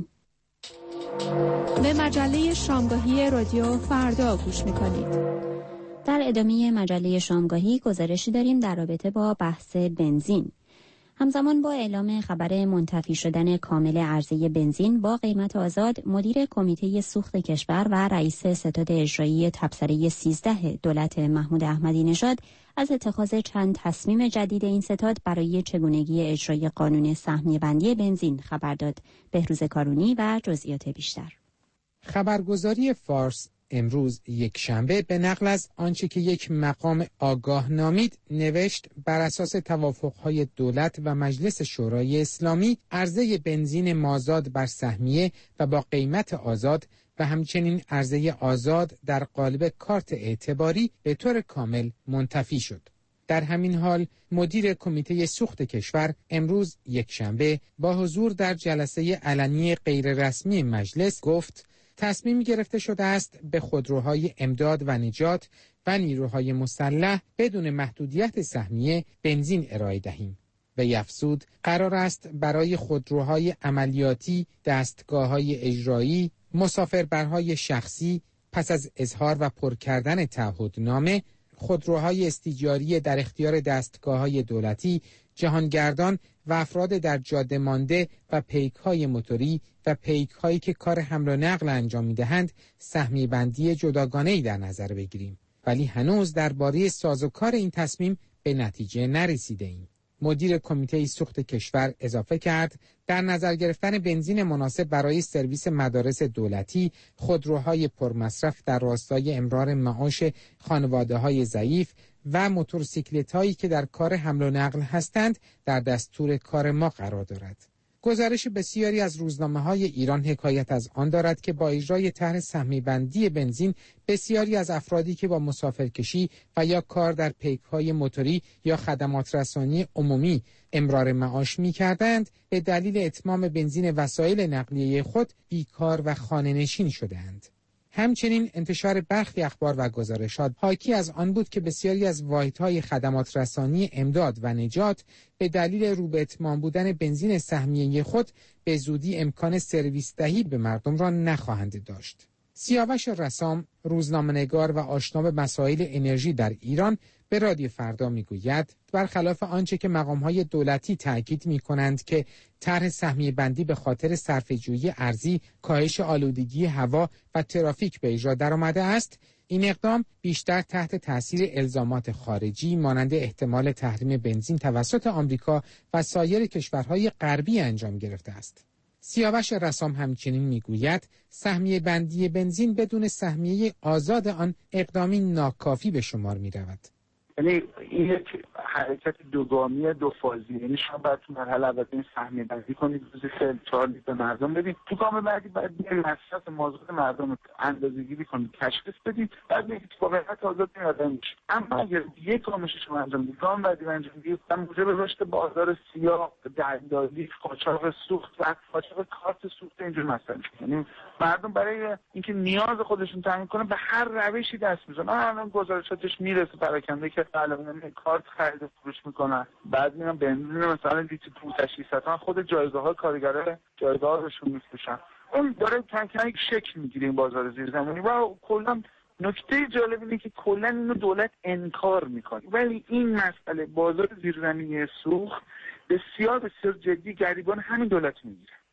به مجله شامگاهی رادیو فردا گوش می‌کنید. در ادامه مجله شامگاهی گزارشی داریم در رابطه با بحث بنزین. همزمان با اعلام خبر منتفی شدن کامل عرضه بنزین با قیمت آزاد، مدیر کمیته سوخت کشور و رئیس ستاد اجرایی تبصره سیزده دولت محمود احمدی نژاد از اتخاذ چند تصمیم جدید این ستاد برای چگونگی اجرای قانون سهمیه بندی بنزین خبر داد. بهروز کارونی و جزئیات بیشتر. خبرگزاری فارس امروز یک شنبه به نقل از آنچه که یک مقام آگاه نامید نوشت بر اساس توافق‌های دولت و مجلس شورای اسلامی عرضه بنزین مازاد بر سهمیه و با قیمت آزاد و همچنین عرضه آزاد در قالب کارت اعتباری به طور کامل منتفی شد. در همین حال مدیر کمیته سوخت کشور امروز یک شنبه با حضور در جلسه علنی غیررسمی مجلس گفت تصمیم گرفته شده است به خودروهای امداد و نجات و نیروهای مسلح بدون محدودیت سهمیه بنزین ارائه دهیم. و افزود قرار است برای خودروهای عملیاتی، دستگاه‌های اجرایی، مسافربرهای شخصی پس از اظهار و پر کردن تعهدنامه، خودروهای استیجاری در اختیار دستگاه‌های دولتی، جهانگردان و افراد در جاده مانده و پیک‌های موتوری و پیک‌هایی که کار حمل و نقل انجام می‌دهند سهمیه بندی جداگانه‌ای در نظر بگیریم، ولی هنوز درباره سازوکار این تصمیم به نتیجه نرسیده‌ایم. مدیر کمیته سوخت کشور اضافه کرد در نظر گرفتن بنزین مناسب برای سرویس مدارس دولتی، خودروهای پرمصرف در راستای امرار معاش خانواده‌های ضعیف و موتورسیکلت‌هایی که در کار حمل و نقل هستند در دستور کار ما قرار دارد. گزارش بسیاری از روزنامه‌های ایران حکایت از آن دارد که با اجرای طرح سهمیه بندی بنزین بسیاری از افرادی که با مسافرکشی و یا کار در پیک‌های موتوری یا خدمات رسانی عمومی امرار معاش می‌کردند به دلیل اتمام بنزین وسایل نقلیه خود بیکار و خانه‌نشین شدند. همچنین انتشار برخی اخبار و گزارشات حاکی از آن بود که بسیاری از واحدهای خدمات رسانی امداد و نجات به دلیل رو به اتمام بودن بنزین سهمیه خود به زودی امکان سرویس دهی به مردم را نخواهند داشت. سیاوش رسام، روزنامه‌نگار و آشنا به مسائل انرژی در ایران، به رادیو فردا میگوید برخلاف آنچه که مقام‌های دولتی تاکید می‌کنند که طرح سهمیه بندی به خاطر صرفه‌جویی ارزی، کاهش آلودگی هوا و ترافیک به اجرا درآمده است، این اقدام بیشتر تحت تاثیر الزامات خارجی مانند احتمال تحریم بنزین توسط آمریکا و سایر کشورهای غربی انجام گرفته است. سیاوش رسام همچنین میگوید سهمیه بندی بنزین بدون سهمیه آزاد آن اقدامی ناکافی به شمار می‌رود. یعنی این یک حرکت دوگامی دو فازی، یعنی شما باید تو مرحله اول این سهمیه بندی کنید، روزی خیلی چهار لیتر به مردم بدید، تو گام بعدی باید بیاید مصرف مازاد مردم رو اندازه‌گیری کنید، تشخیص بدید، بعد بگید با قیمت آزاد میاد میشه. اما اگر یک گامش شما انجام بدید، گام بعدی انجام بدید، موجب به رشد بازار سیاه، دلالی، قاچاق سوخت و قاچاق کارت سوخت اینجور مسائل میشه. یعنی مردم برای اینکه نیاز خودشون تامین کنن به هر روشی دست میزنن. الان گزارشاتش میرسه پراکنده که علاوه کارت خرید و فروش میکنن، بعد میرن بنزین مثلا لیتر پونصد شصت خود جایگاه‌ها کارگرای جایگاه‌هاشون میفروشن. اون داره کم کم یک شکل میگیره این بازار زیرزمینی و کلا نکته جالب اینه که کلا اینو دولت انکار میکنه، ولی این مسئله بازار زیرزمینی سوخت بسیار بسیار جدی گریبان همین دولت میگیره.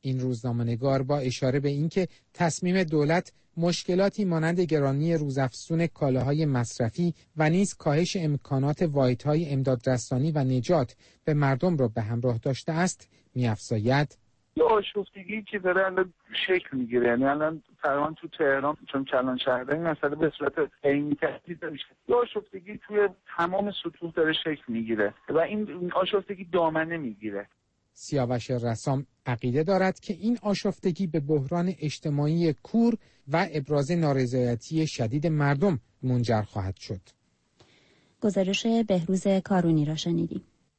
این روزنامه‌نگار با اشاره به اینکه تصمیم دولت مشکلاتی مانند گرانی روزافزون کالاهای مصرفی و نیز کاهش امکانات واحدهای امدادرسانی و نجات به مردم را به همراه داشته است، می‌افزاید یه آشفتگی که داره الان شکل میگیره. یعنی الان تقریبا تو تهران چون کلان شهر این مسئله به صورت عینی تهدید میشه، یه آشفتگی توی تمام سطوح داره شکل میگیره و این آشفتگی دامنه میگیره. سیاوش رسام عقیده دارد که این آشفتگی به بحران اجتماعی کور و ابراز نارضایتی شدید مردم منجر خواهد شد. گزارش بهروز کارونی را شنیدیم.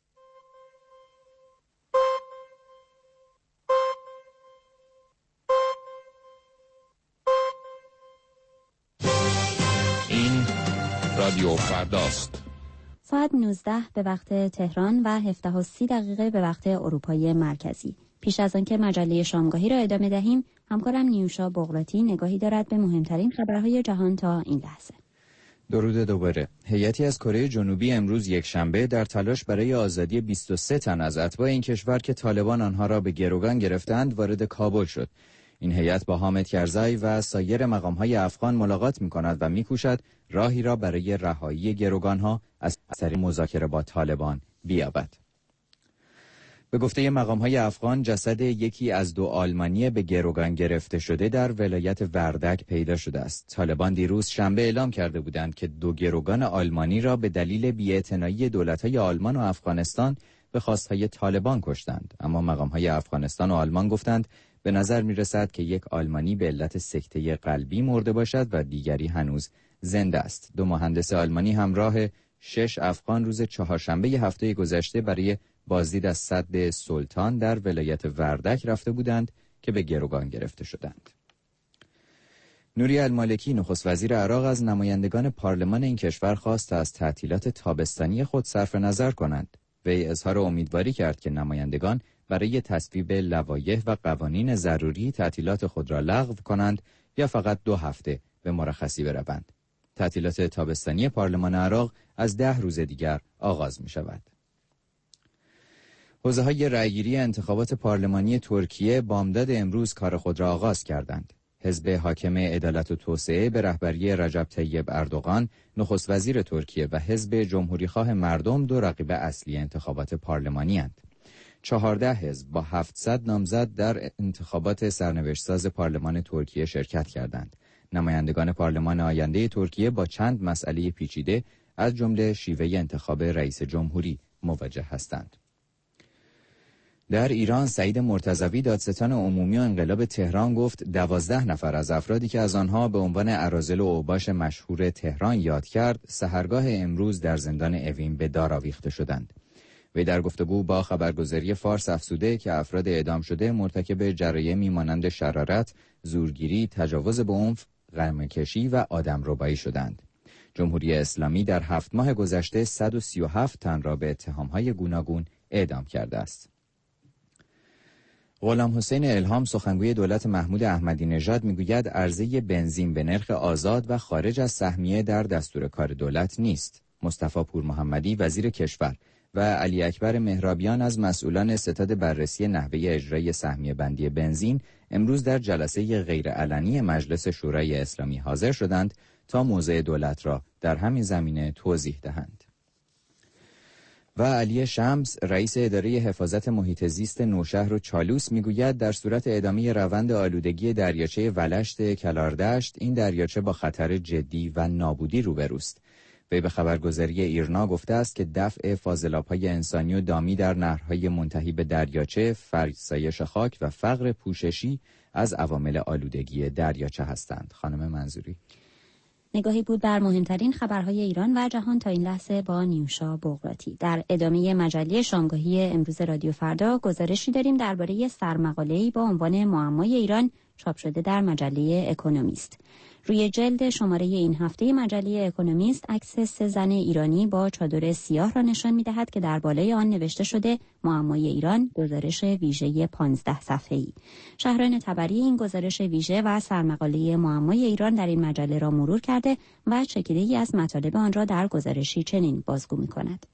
این رادیو فرداست. ساعت نوزده به وقت تهران و هفده و سی دقیقه به وقت اروپای مرکزی. پیش از آنکه مجله شامگاهی را ادامه دهیم، همکارم نیوشا بغراتی نگاهی دارد به مهمترین خبرهای جهان تا این لحظه. درود دوباره. هیئتی از کره جنوبی امروز یک شنبه در تلاش برای آزادی بیست و سه تن از اتباع این کشور که طالبان آنها را به گروگان گرفتند وارد کابل شد. این هیئت با حامد کرزی و سایر مقام‌های افغان ملاقات می‌کند و می‌کوشد راهی را برای رهایی گروگان‌ها از طریق مذاکره با طالبان بیابد. به گفته مقام‌های افغان، جسد یکی از دو آلمانی به گروگان گرفته شده در ولایت وردک پیدا شده است. طالبان دیروز شنبه اعلام کرده بودند که دو گروگان آلمانی را به دلیل بی‌اعتنایی دولت‌های آلمان و افغانستان به خواستهای طالبان کشتند، اما مقام‌های افغانستان و آلمان گفتند به نظر می‌رسد که یک آلمانی به علت سکته قلبی مرده باشد و دیگری هنوز زنده است. دو مهندس آلمانی همراه شش افغان روز چهارشنبه هفته گذشته برای بازدید از سد سلطان در ولایت وردک رفته بودند که به گروگان گرفته شدند. نوری المالکی نخست وزیر عراق از نمایندگان پارلمان این کشور خواست از تعطیلات تابستانی خود صرف نظر کنند. وی اظهار امیدواری کرد که نمایندگان برای تصویب لوایح و قوانین ضروری تعطیلات خود را لغو کنند یا فقط دو هفته به مرخصی بروند. تعطیلات تابستانی پارلمان عراق از ده روز دیگر آغاز می شود. حوزه‌های رأیگیری انتخابات پارلمانی ترکیه بامداد امروز کار خود را آغاز کردند. حزب حاکم عدالت و توسعه به رهبری رجب طیب اردوغان، نخست وزیر ترکیه و حزب جمهوریخواه مردم دو رقیب اصلی انتخابات پارلمانی اند. چهارده حزب با هفتصد نامزد در انتخابات سرنوشت‌ساز پارلمان ترکیه شرکت کردند. نمایندگان پارلمان آینده ترکیه با چند مسئله پیچیده از جمله شیوه انتخاب رئیس جمهوری مواجه هستند. در ایران سعید مرتضوی دادستان عمومی و انقلاب تهران گفت دوازده نفر از افرادی که از آنها به عنوان اراذل و اوباش مشهور تهران یاد کرد سحرگاه امروز در زندان اوین به دار آویخته شدند. وی در گفتگو با خبرگزاری فارس افزوده که افراد اعدام شده مرتکب جرایمی مانند شرارت، زورگیری، تجاوز به عنف، قرمه‌کشی و آدمربایی شدند. جمهوری اسلامی در هفت ماه گذشته صد و سی و هفت تن را به اتهام‌های گوناگون اعدام کرده است. غلام حسین الهام سخنگوی دولت محمود احمدی نژاد میگوید عرضه بنزین به نرخ آزاد و خارج از سهمیه در دستور کار دولت نیست. مصطفی پور محمدی وزیر کشور و علی اکبر مهرابیان از مسئولان ستاد بررسی نحوه اجرای سهمیه بندی بنزین امروز در جلسه غیرعلنی مجلس شورای اسلامی حاضر شدند تا موضع دولت را در همین زمینه توضیح دهند. و علی شمس رئیس اداره حفاظت محیط زیست نوشهر و چالوس میگوید در صورت ادامه روند آلودگی دریاچه ولشت کلاردشت این دریاچه با خطر جدی و نابودی روبروست. وی به خبرگزاری ایرنا گفته است که دفع فاضلاب‌های انسانی و دامی در نهرهای منتهی به دریاچه، فرسایش خاک و فقر پوششی از عوامل آلودگی دریاچه هستند. خانم منظوری. نگاهی بود بر مهمترین خبرهای ایران و جهان تا این لحظه با نیوشا بغراتی. در ادامه مجله شامگاهی امروز رادیو فردا گزارشی داریم درباره سرمقاله‌ای با عنوان معمای ایران چاپ شده در مجله اکونومیست. روی جلد شماره این هفته مجله اکونومیست عکس سه زن ایرانی با چادر سیاه را نشان می‌دهد که در بالای آن نوشته شده معمای ایران، گزارش ویژه پانزده صفحه‌ای. شهران تبری این گزارش ویژه و سرمقاله معمای ایران در این مجله را مرور کرده و چکیده‌ای از مطالب آن را در گزارشی چنین بازگو می‌کند.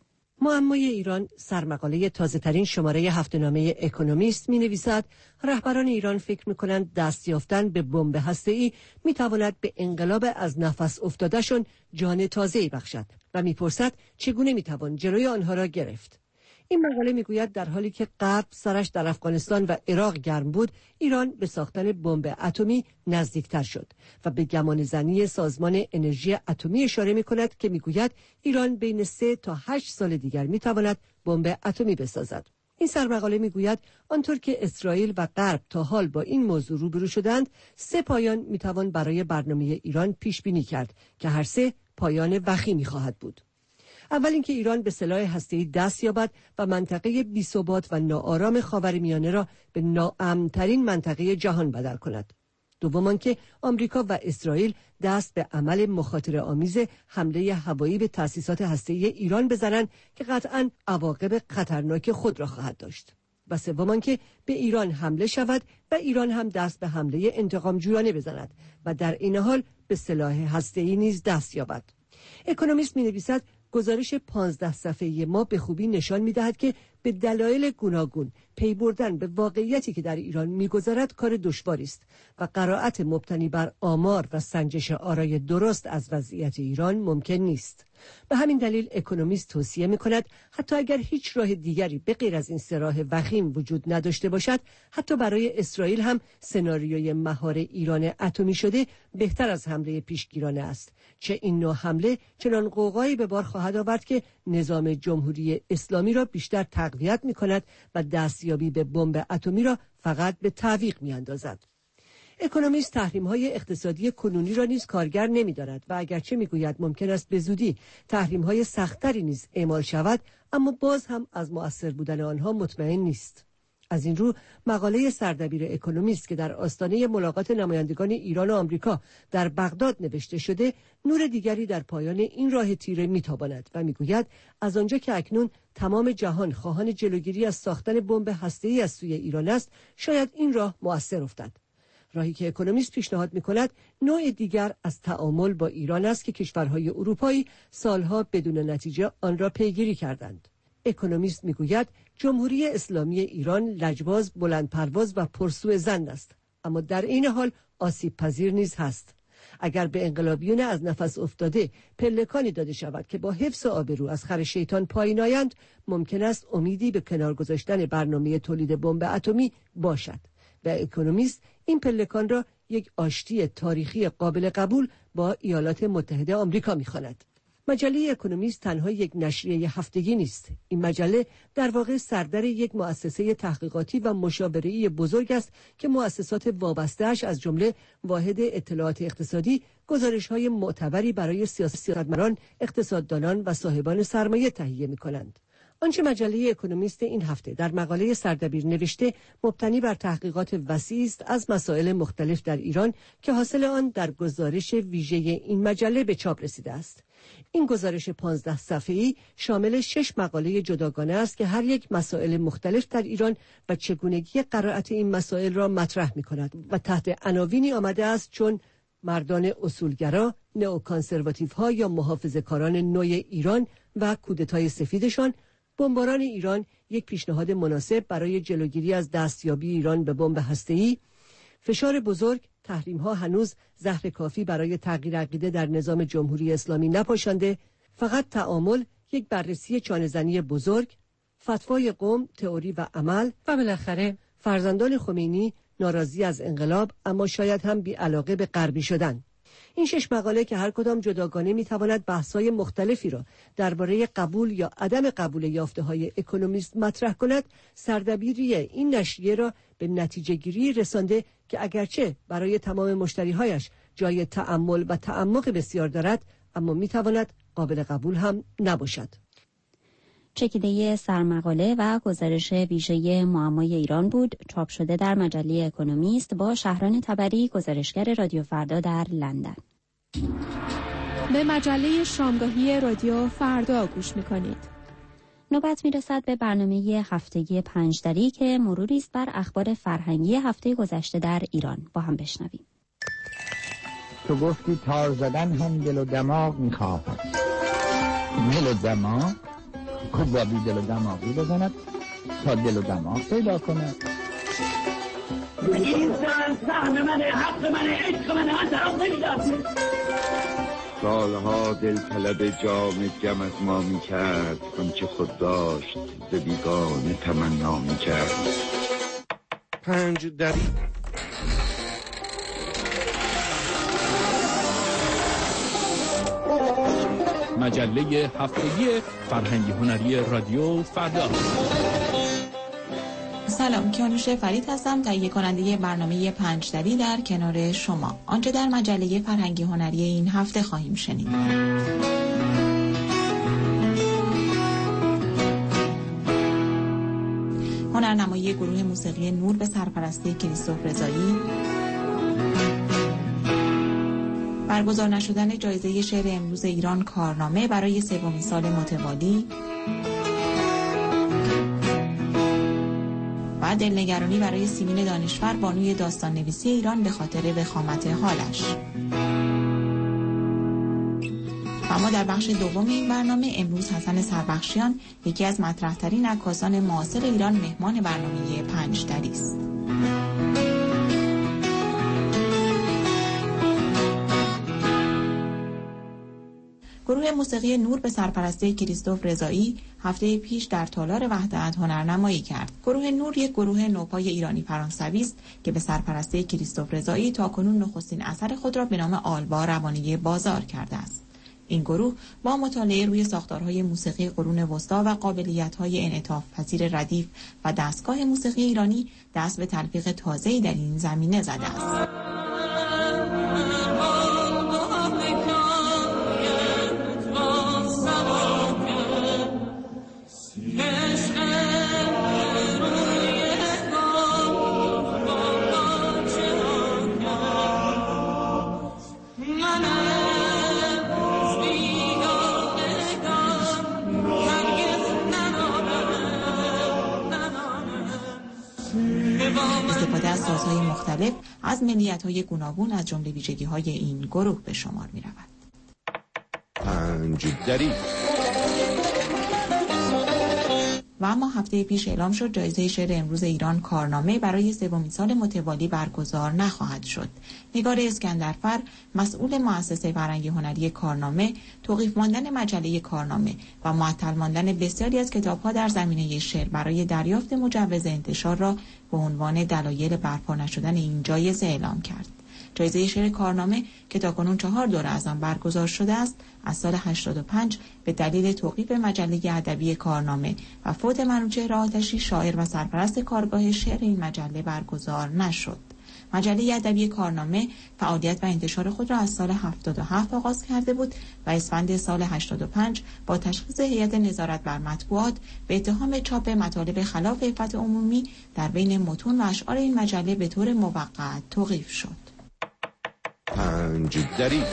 معمای ایران سرمقاله تازه‌ترین شماره هفته‌نامه اکونومیست می‌نویسد رهبران ایران فکر می‌کنند دست یافتن به بمب هسته‌ای می‌تواند به انقلاب از نفس افتادهشون جان تازه‌ای بخشد و می‌پرسد چگونه می‌توان جلوی آنها را گرفت. این مقاله میگوید در حالی که غرب سرش در افغانستان و عراق گرم بود، ایران به ساختن بمب اتمی نزدیکتر شد و به گمان زنی سازمان انرژی اتمی اشاره میکند که میگوید ایران بین سه تا هشت سال دیگر میتواند بمب اتمی بسازد. این سرمقاله میگوید آنطور که اسرائیل و غرب تا حال با این موضوع روبرو شدند، سه پایان میتوان برای برنامه ایران پیش بینی کرد که هر سه پایان وخیمی خواهد بود. اول اینکه ایران به سلاح هسته‌ای دست یابد و منطقه بی‌ثبات و ناآرام خاورمیانه را به ناامن‌ترین منطقه جهان بدل کند. دوم آنکه آمریکا و اسرائیل دست به عمل مخاطره‌آمیز حمله هوایی به تأسیسات هسته‌ای ایران بزنند که قطعاً عواقب خطرناک خود را خواهد داشت. و سوم آنکه به ایران حمله شود و ایران هم دست به حمله انتقام جویانه بزند و در این حال به سلاح هسته‌ای نیز دست یابد. اکونومیست می‌نویسد گزارش پانزده صفحه‌ای ما به خوبی نشان می‌دهد که به دلایل گوناگون پی بردن به واقعیتی که در ایران می‌گذرد کار دشواری است و قرائت مبتنی بر آمار و سنجش آرای درست از وضعیت ایران ممکن نیست. به همین دلیل اکونومیست توصیه می‌کند حتی اگر هیچ راه دیگری به غیر از این سه راه وخیم وجود نداشته باشد، حتی برای اسرائیل هم سناریوی مهار ایران اتمی شده بهتر از حمله پیشگیرانه است. چه این نوع حمله چنان قوقایی به بار خواهد آورد که نظام جمهوری اسلامی را بیشتر تقویت می‌کند و دستیابی به بمب اتمی را فقط به تعویق می‌اندازد. اکونومیست تحریم‌های اقتصادی کنونی را نیز کارگر نمی‌داند و اگرچه می‌گوید ممکن است به زودی تحریم‌های سخت‌تری نیز اعمال شود، اما باز هم از مؤثر بودن آنها مطمئن نیست. از این رو مقاله سردبیر اکونومیست که در آستانه ملاقات نمایندگان ایران و آمریکا در بغداد نوشته شده، نور دیگری در پایان این راه تیره میتاباند و میگوید از آنجا که اکنون تمام جهان خواهان جلوگیری از ساختن بمب هسته‌ای از سوی ایران است، شاید این راه مؤثر افتد. راهی که اکونومیست پیشنهاد می‌کند نوع دیگر از تعامل با ایران است که کشورهای اروپایی سالها بدون نتیجه آن را پیگیری کردند. اکونومیست میگوید جمهوری اسلامی ایران لجباز، بلندپرواز و پرسوء ظن است، اما در این حال آسیب پذیر نیز هست. اگر به انقلابیون از نفس افتاده پلکانی داده شود که با حفظ آبرو از خر شیطان پایین آیند، ممکن است امیدی به کنار گذاشتن برنامه تولید بمب اتمی باشد و اکونومیست این پلکان را یک آشتی تاریخی قابل قبول با ایالات متحده آمریکا می‌خواند. مجله اکونومیست تنها یک نشریه هفتگی نیست. این مجله در واقع سردر یک مؤسسه تحقیقاتی و مشاوره‌ای بزرگ است که مؤسسات وابسته‌اش از جمله واحد اطلاعات اقتصادی گزارش‌های معتبری برای سیاستمداران، اقتصاددانان و صاحبان سرمایه تهیه می‌کنند. آنچه مجله اکونومیست این هفته در مقاله سردبیر نوشته مبتنی بر تحقیقات وسیع است از مسائل مختلف در ایران که حاصل آن در گزارش ویژه این مجله به چاپ رسیده است. این گزارش پانزده صفحه‌ای شامل شش مقاله جداگانه است که هر یک مسائل مختلف در ایران و چگونگی قرائت این مسائل را مطرح می‌کند و تحت عناوینی آمده است چون مردان اصولگرا، نئوکانسرواتیوها یا محافظه‌کاران نوع ایران و کودتای سفیدشان، بمباران ایران یک پیشنهاد مناسب برای جلوگیری از دستیابی ایران به بمب هسته‌ای، فشار بزرگ، تحریم‌ها هنوز زهر کافی برای تغییر عقیده در نظام جمهوری اسلامی نپاشانده، فقط تعامل، یک بررسی چانه‌زنی بزرگ، فتوای قم، تئوری و عمل و بالاخره فرزندان خمینی ناراضی از انقلاب اما شاید هم بی‌علاقه به غربی شدن. این شش مقاله که هر کدام جداگانه میتواند بحث‌های مختلفی را درباره قبول یا عدم قبول یافته‌های اکونومیست مطرح کند، سردبیری این نشریه را به نتیجه گیری رسانده که اگرچه برای تمام مشتری‌هایش جای تأمل و تعمق بسیار دارد، اما میتواند قابل قبول هم نباشد. چکیده سرمقاله و گزارش ویژه معمای ایران بود، چاپ شده در مجله اکونومیست با شهران تبری، گزارشگر رادیو فردا در لندن. به مجله شامگاهی رادیو فردا گوش می‌کنید. نوبت می‌رسد به برنامه هفتگی پنجدری که مروری است بر اخبار فرهنگی هفته گذشته در ایران. با هم بشنویم. تو گفتی تار زدن هم دل و دماغ می‌خواهد. دل و دماغ کبابی دل و دماغی بزند تا دل و دماغ پیدا کند. این زن سهم منه، حق منه، عشق منه، من طرف نمیدم. سالها دل طلب جام جم از ما می کرد، آنچه خود داشت ز بیگانه تمنا می کرد. پنج دری مجله هفتگی فرهنگی هنری رادیو فردا. سلام، کیانوش فرید هستم، تهیه کننده برنامه پنج دری در کنار شما. آنچه در مجله فرهنگی هنری این هفته خواهیم شنید: هنرنمایی گروه موسیقی نور به سرپرستی کریستوف رضایی، برگزار نشدن جایزه شعر امروز ایران کارنامه برای سومین سال متوالی و دلنگرانی برای سیمین دانشور بانوی داستان نویسی ایران به خاطر وخامت حالش. و اما در بخش دوم این برنامه امروز حسن سربخشیان، یکی از مطرح‌ترین عکاسان معاصر ایران، مهمان برنامه پنج دری است. گروه موسیقی نور به سرپرستی کریستوف رضایی هفته پیش در تالار وحدت هنرنمایی کرد. گروه نور یک گروه نوپای ایرانی فرانسوی است که به سرپرستی کریستوف رضایی تاکنون نخستین اثر خود را به نام آلبا روانه بازار کرده است. این گروه با مطالعه روی ساختارهای موسیقی قرون وسطی و قابلیت‌های انعطاف پذیر ردیف و دستگاه موسیقی ایرانی دست به تلفیق تازه‌ای در این زمینه زده است. استفاده از سازهای مختلف از ملیت‌های گوناگون از جمله ویژگی‌های این گروه به شمار می‌رود. پنج دری. و اما هفته پیش اعلام شد جایزه شعر امروز ایران کارنامه برای سومین سال متوالی برگزار نخواهد شد. نگار اسکندرفر، مسئول مؤسسه فرهنگی هنری کارنامه، توقیف ماندن مجله کارنامه و معطل ماندن بسیاری از کتاب‌ها در زمینه شعر برای دریافت مجوز انتشار را به عنوان دلایل برپا نشدن این جایزه اعلام کرد. جایزه شعر کارنامه که تاکنون چهار دوره از آن برگزار شده است، از سال هشتاد و پنج به دلیل توقیف مجله ادبی کارنامه و فوت منوچهر آتشی، شاعر و سرپرست کارگاه شعر این مجله، برگزار نشد. مجله ادبی کارنامه فعالیت و انتشار خود را از سال هفتاد و هفت آغاز کرده بود و اسفند سال هشتاد و پنج با تشخیص هیئت نظارت بر مطبوعات به اتهام چاپ مطالب خلاف عفت عمومی در بین متون و اشعار این مجله به طور موقت توقیف شد. پنج دری.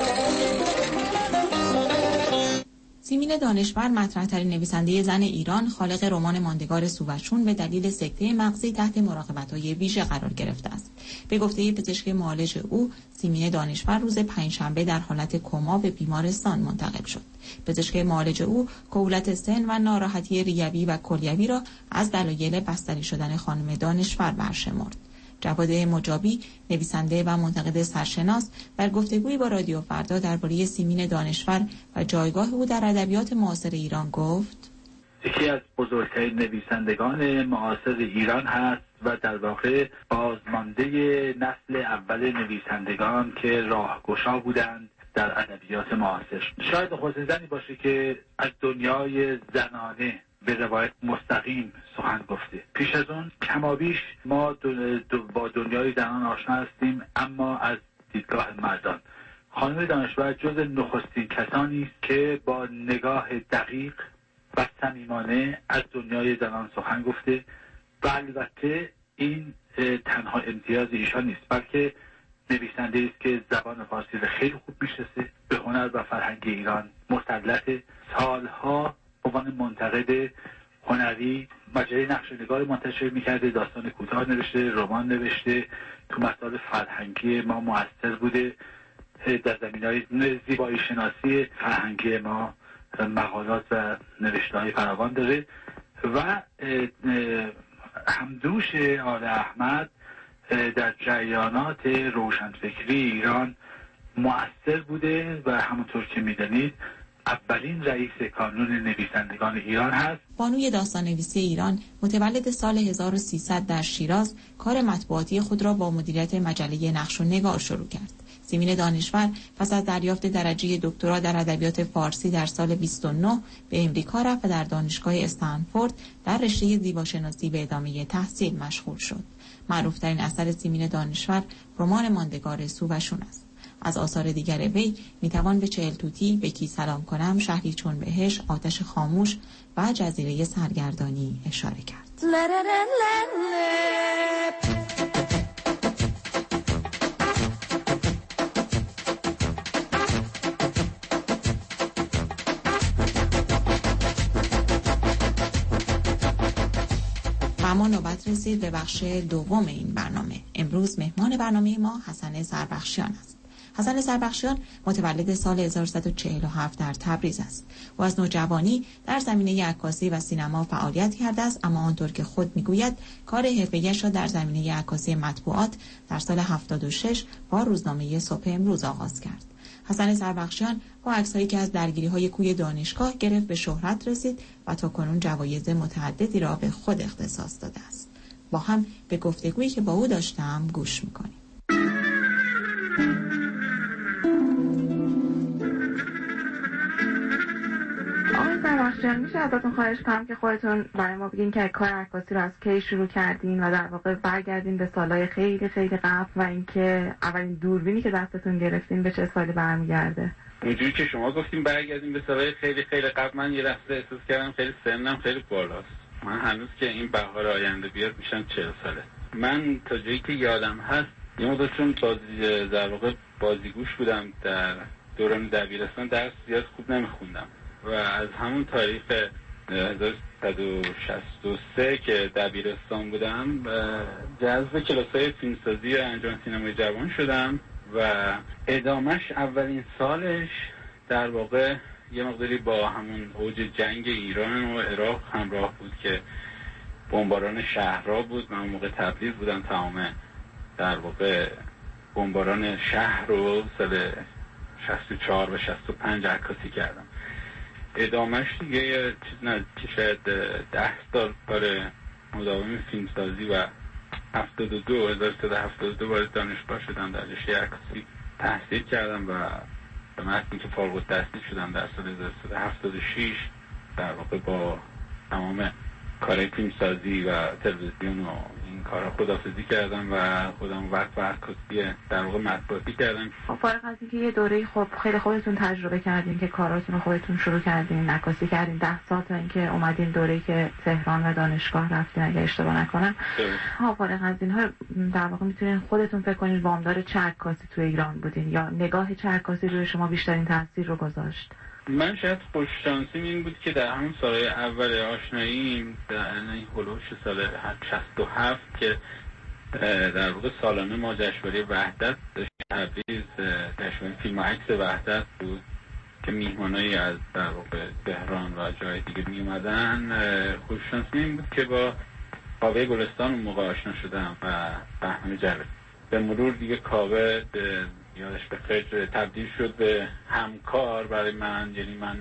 سیمین دانشور، مطرح‌ترین نویسنده زن ایران، خالق رمان ماندگار سووچون، به دلیل سکته مغزی تحت مراقبت‌های ویژه قرار گرفته است. به گفته پزشک معالج او، سیمین دانشور روز پنجشنبه در حالت کما به بیمارستان منتقل شد. پزشک معالج او کهولت سن و ناراحتی ریوی و کلیوی را از دلایل بستری شدن خانم دانشور برشمرد. جواد مجابی، نویسنده و منتقد سرشناس، در گفتگویی با رادیو فردا درباره سیمین دانشور و جایگاه او در ادبیات معاصر ایران گفت: یکی از بزرگترین نویسندگان معاصر ایران هست و در واقع بازمانده نسل اول نویسندگان که راهگشا بودند در ادبیات معاصر. شاید نخستین زنی باشه که از دنیای زنانه به روایت مستقیم سخن گفته. پیش از اون کمابیش ما دو دو با دنیای زنان آشنا هستیم، اما از دیدگاه مردان. خانم دانشور جز نخستین کسانی است که با نگاه دقیق و صمیمانه از دنیای زنان سخن گفته و البته این تنها امتیاز ایشان نیست، بلکه نویسنده است که زبان فارسی را خیلی خوب میشناسه، به هنر و فرهنگ ایران مسلط. سالها به عنوان منتقد هنری مجله نقش و نگار منتشر میکرده، داستان کوتاه نوشته، رمان نوشته، تو مسائل فرهنگی ما مؤثر بوده، در زمینه‌های زیبایی شناسی فرهنگی ما مقالات و نوشته‌های فراوان داره و همدوش آل احمد در جریانات روشنفکری ایران مؤثر بوده و همونطور که می‌دانید اولین رئیس کانون نویسندگان ایران هست. بانوی داستان نویسی ایران متولد سال هزار و سیصد در شیراز کار مطبوعاتی خود را با مدیریت مجله نقش و نگار شروع کرد. سیمین دانشور پس از دریافت درجه دکترا در ادبیات فارسی در سال بیست و نه به امریکا رفت و در دانشگاه استنفورد در رشته زیباشناسی به ادامه تحصیل مشغول شد. معروف‌ترین اثر سیمین دانشور رمان ماندگار سووشون است. از آثار دیگر وی میتوان به چهل توتی، به کی سلام کنم، شهری چون بهش، آتش خاموش و جزیره سرگردانی اشاره کرد. اما نوبت رسید به بخش دوم این برنامه. امروز مهمان برنامه ما حسن سربخشیان است. حسن سربخشیان متولد سال هزار و سیصد و چهل و هفت در تبریز است. او از نوجوانی در زمینه عکاسی و سینما فعالیت کرده است، اما آنطور که خود میگوید کار حرفه‌ایش را در زمینه عکاسی مطبوعات در سال هفتاد و شش با روزنامه صبح امروز آغاز کرد. حسن سربخشیان با عکس‌هایی که از درگیری‌های کوی دانشگاه گرفت به شهرت رسید و تا کنون جوایز متعددی را به خود اختصاص داده است. با هم به گفتگویی که با او داشتم گوش می‌کنیم. آقای سربخشیان، میشه ازتون خواهش کنم که خودتون برای ما بگین که کار عکاسی رو از کی شروع کردین و در واقع برگردین به سالهای خیلی خیلی قبل و اینکه اولین دوربینی که دستتون گرفتین به چه سالی برمیگرده؟ اونجوری که شما گفتیم برگردیم به سالهای خیلی خیلی قبل، من یه لحظه احساس کردم خیلی سنم خیلی بالاست. من هنوز که این بهار آینده بیاد میشم چهل ساله. من تا جایی که یادم هست یه مدت چون بازی در واقع بازیگوش بودم در دوران دبیرستان، درس زیاد خوب نمیخوندم و از همون تاریخ هزار و سیصد و شصت و سه که دبیرستان بودم جذب کلاس‌های فیلمسازی و انجام سینمای جوان شدم و ادامش اولین سالش در واقع یه مقداری با همون اوج جنگ ایران و عراق همراه بود که بمباران شهرها بود. من اون موقع تبریز بودم، تمام در واقع بمباران شهر رو سال شصت و چهار و شصت و پنج عکاسی کردم. ادامش دیگه یه چیز نه که شاید ده سال کار مداوم فیلمسازی و هفتاد و دو هزار و سیصد و هفتاد و دو وارد دانشگاه شدم، در رشته عکاسی تحصیل کردم و به محض که فارغ التحصیل شدم در سال هزار و سیصد و هفتاد و شش در واقع با تمام کار فیلمسازی و تلویزیون و این کارا خداحافظی کردم و خودم وقت و عکاسی در واقع مطبوعاتی کردم. فارغ از اینکه یه دوره خب خیلی خودتون تجربه کردین که کاراتون رو خودتون شروع کردین، عکاسی کردین ده سال تا اینکه اومدین دوره‌ای که تهران و دانشگاه رفتین اگه اشتباه نکنم. ها فارغ از اینها در واقع میتونین خودتون فکر کنین وامدار چه عکاسی تو ایران بودین یا نگاه چه عکاسی روی شما بیشترین تاثیر رو گذاشت؟ من شاید خوششانسیم این بود که در همون سالهای اول آشناییم در این هلوش سال شصت و هفت که در واقع سالانه ما جشنواره وحدت داشت، تبریز جشنواره فیلم و عکس وحدت بود که میهمانایی از در واقع تهران و جای دیگه می اومدن. خوششانسیم این بود که با کاوه گلستان اون موقع آشنا شدم و بهمن جلال. به مرور دیگه کاوه یادش به خیر تبدیل شد به همکار برای من، یعنی من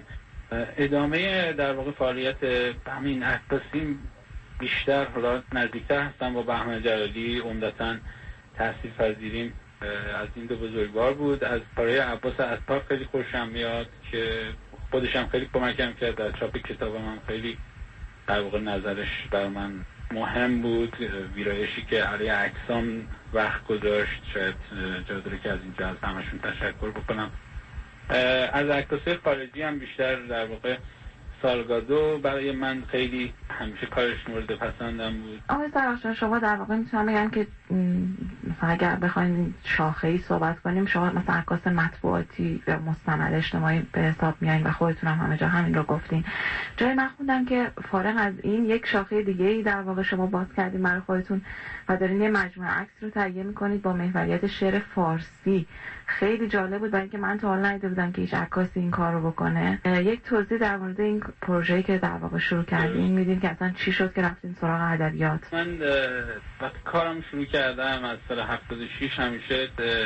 ادامه در واقع فعالیت همین عکاسی بیشتر حالا نزدیکتر هستم با بهمن جلالی. عمدتاً تحصیل پذیریم از این دو بزرگوار بود. از کارهای عباس عطار خیلی خوشم میاد که خودش هم خیلی کمکم کرد در چاپ کتابم، هم خیلی در واقع نظرش بر من مهم بود. ویرایشی که علیه عکسام وقت گذاشت، شاید جا داره که از اینجا از همشون تشکر بکنم. از عکاسی خارجی هم بیشتر در واقع سالگادو برای من خیلی همیشه کارش مورد پسندم بود. آقای سرخشان، شما در واقع میتونم بگم که مثلا اگر بخوایم شاخه‌ای صحبت کنیم، شما مثلا عکاس مطبوعاتی یا مستند اجتماعی به حساب میایین و خودتون هم همه جا همین رو گفتین. جای من خوندم که فارغ از این یک شاخه دیگه‌ای در واقع شما باز کردین برای خودتون و دارین یه مجموعه عکس رو تهیه میکنید با محوریت شعر فارسی. خیلی جالب بود، برای اینکه من تا حالا ندیده بودم که هیچ عکاسی این کار رو بکنه. یک توضیح در مورد این پروژه‌ای که در واقع شروع کردین میدین که اصلا چی شد که رفتین سراغ ادبیات؟ من وقتی کارم شروع کردم از سال هفتاد و شش همیشه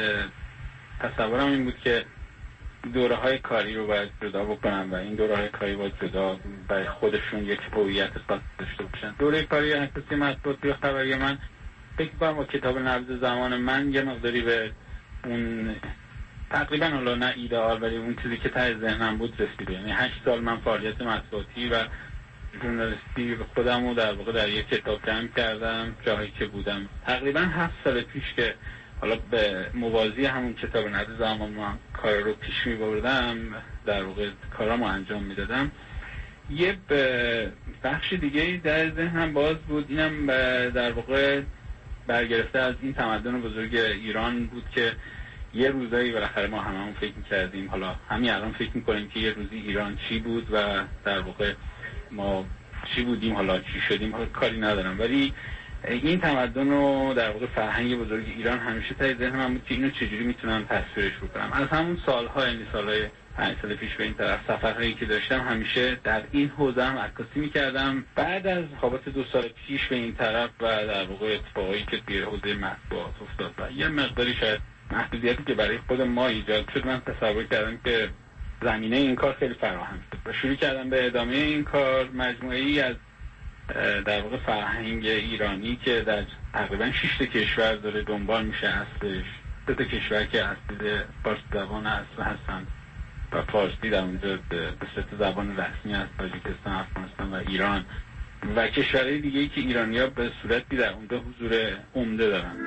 تصورم این بود که دوره های کاری رو باید جدا بکنم و این دوره های کاری باید جدا برای خودشون یک هویت خاص داشته باشن. دوره کاری عکاسی مطبوعاتی و خبری من فکر کنم با کتاب نبض زمان من یه مقداری به اون تقریبا حالا نه ایدئال ولی اون چیزی که ته ذهنم بود رسیده. یعنی هشت سال من فعالیت مطبوعاتی و ژورنالیستی خودم رو در واقع در یک کتاب جمع کردم جایی که بودم. تقریبا هفت سال پیش که حالا به موازی همون کتاب نبض زمان من کار رو پیش می بردم، در واقع کارامو انجام میدادم، یه بخش دیگه در ذهنم باز بود. اینم در واقع برگرفته از این تمدن بزرگ ایران بود که یه روزایی بالاخره ما هممون فکر می‌کردیم، حالا همین الان فکر می‌کنیم که یه روزی ایران چی بود و در واقع ما چی بودیم، حالا چی شدیم، حالا کاری ندارم، ولی این تمدن و در واقع فرهنگ بزرگ ایران همیشه ته ذهن من بود که اینو چجوری میتونم تصویرش بکنم. از همون سال‌ها، یعنی سال‌های پنج سال پیش به این طرف سفرهایی که داشتم همیشه در این حوزه هم عکاسی می‌کردم. بعد از حوادث دو سال پیش به این طرف و در واقع اتفاقایی که توی حوزه مطبوعات افتاد و یه مقداری شاید محدودیتی که برای خود ما ایجاد شد، من تصور کردم که زمینه این کار خیلی فراهم شد و شروع کردم به ادامه این کار. مجموعه‌ای از در واقع فرهنگ ایرانی که در تقریبا شش تا کشور داره دنبال میشه اصلش. سه تا کشور که اصلی فارسی زبان اصل هستن و فارسی در اونجا به سه تا زبان رسمی هست، تاجیکستان، افغانستان و ایران، و کشورهای دیگه‌ای که ایرانی‌ها به صورتی در اونجا حضور عمده دارن.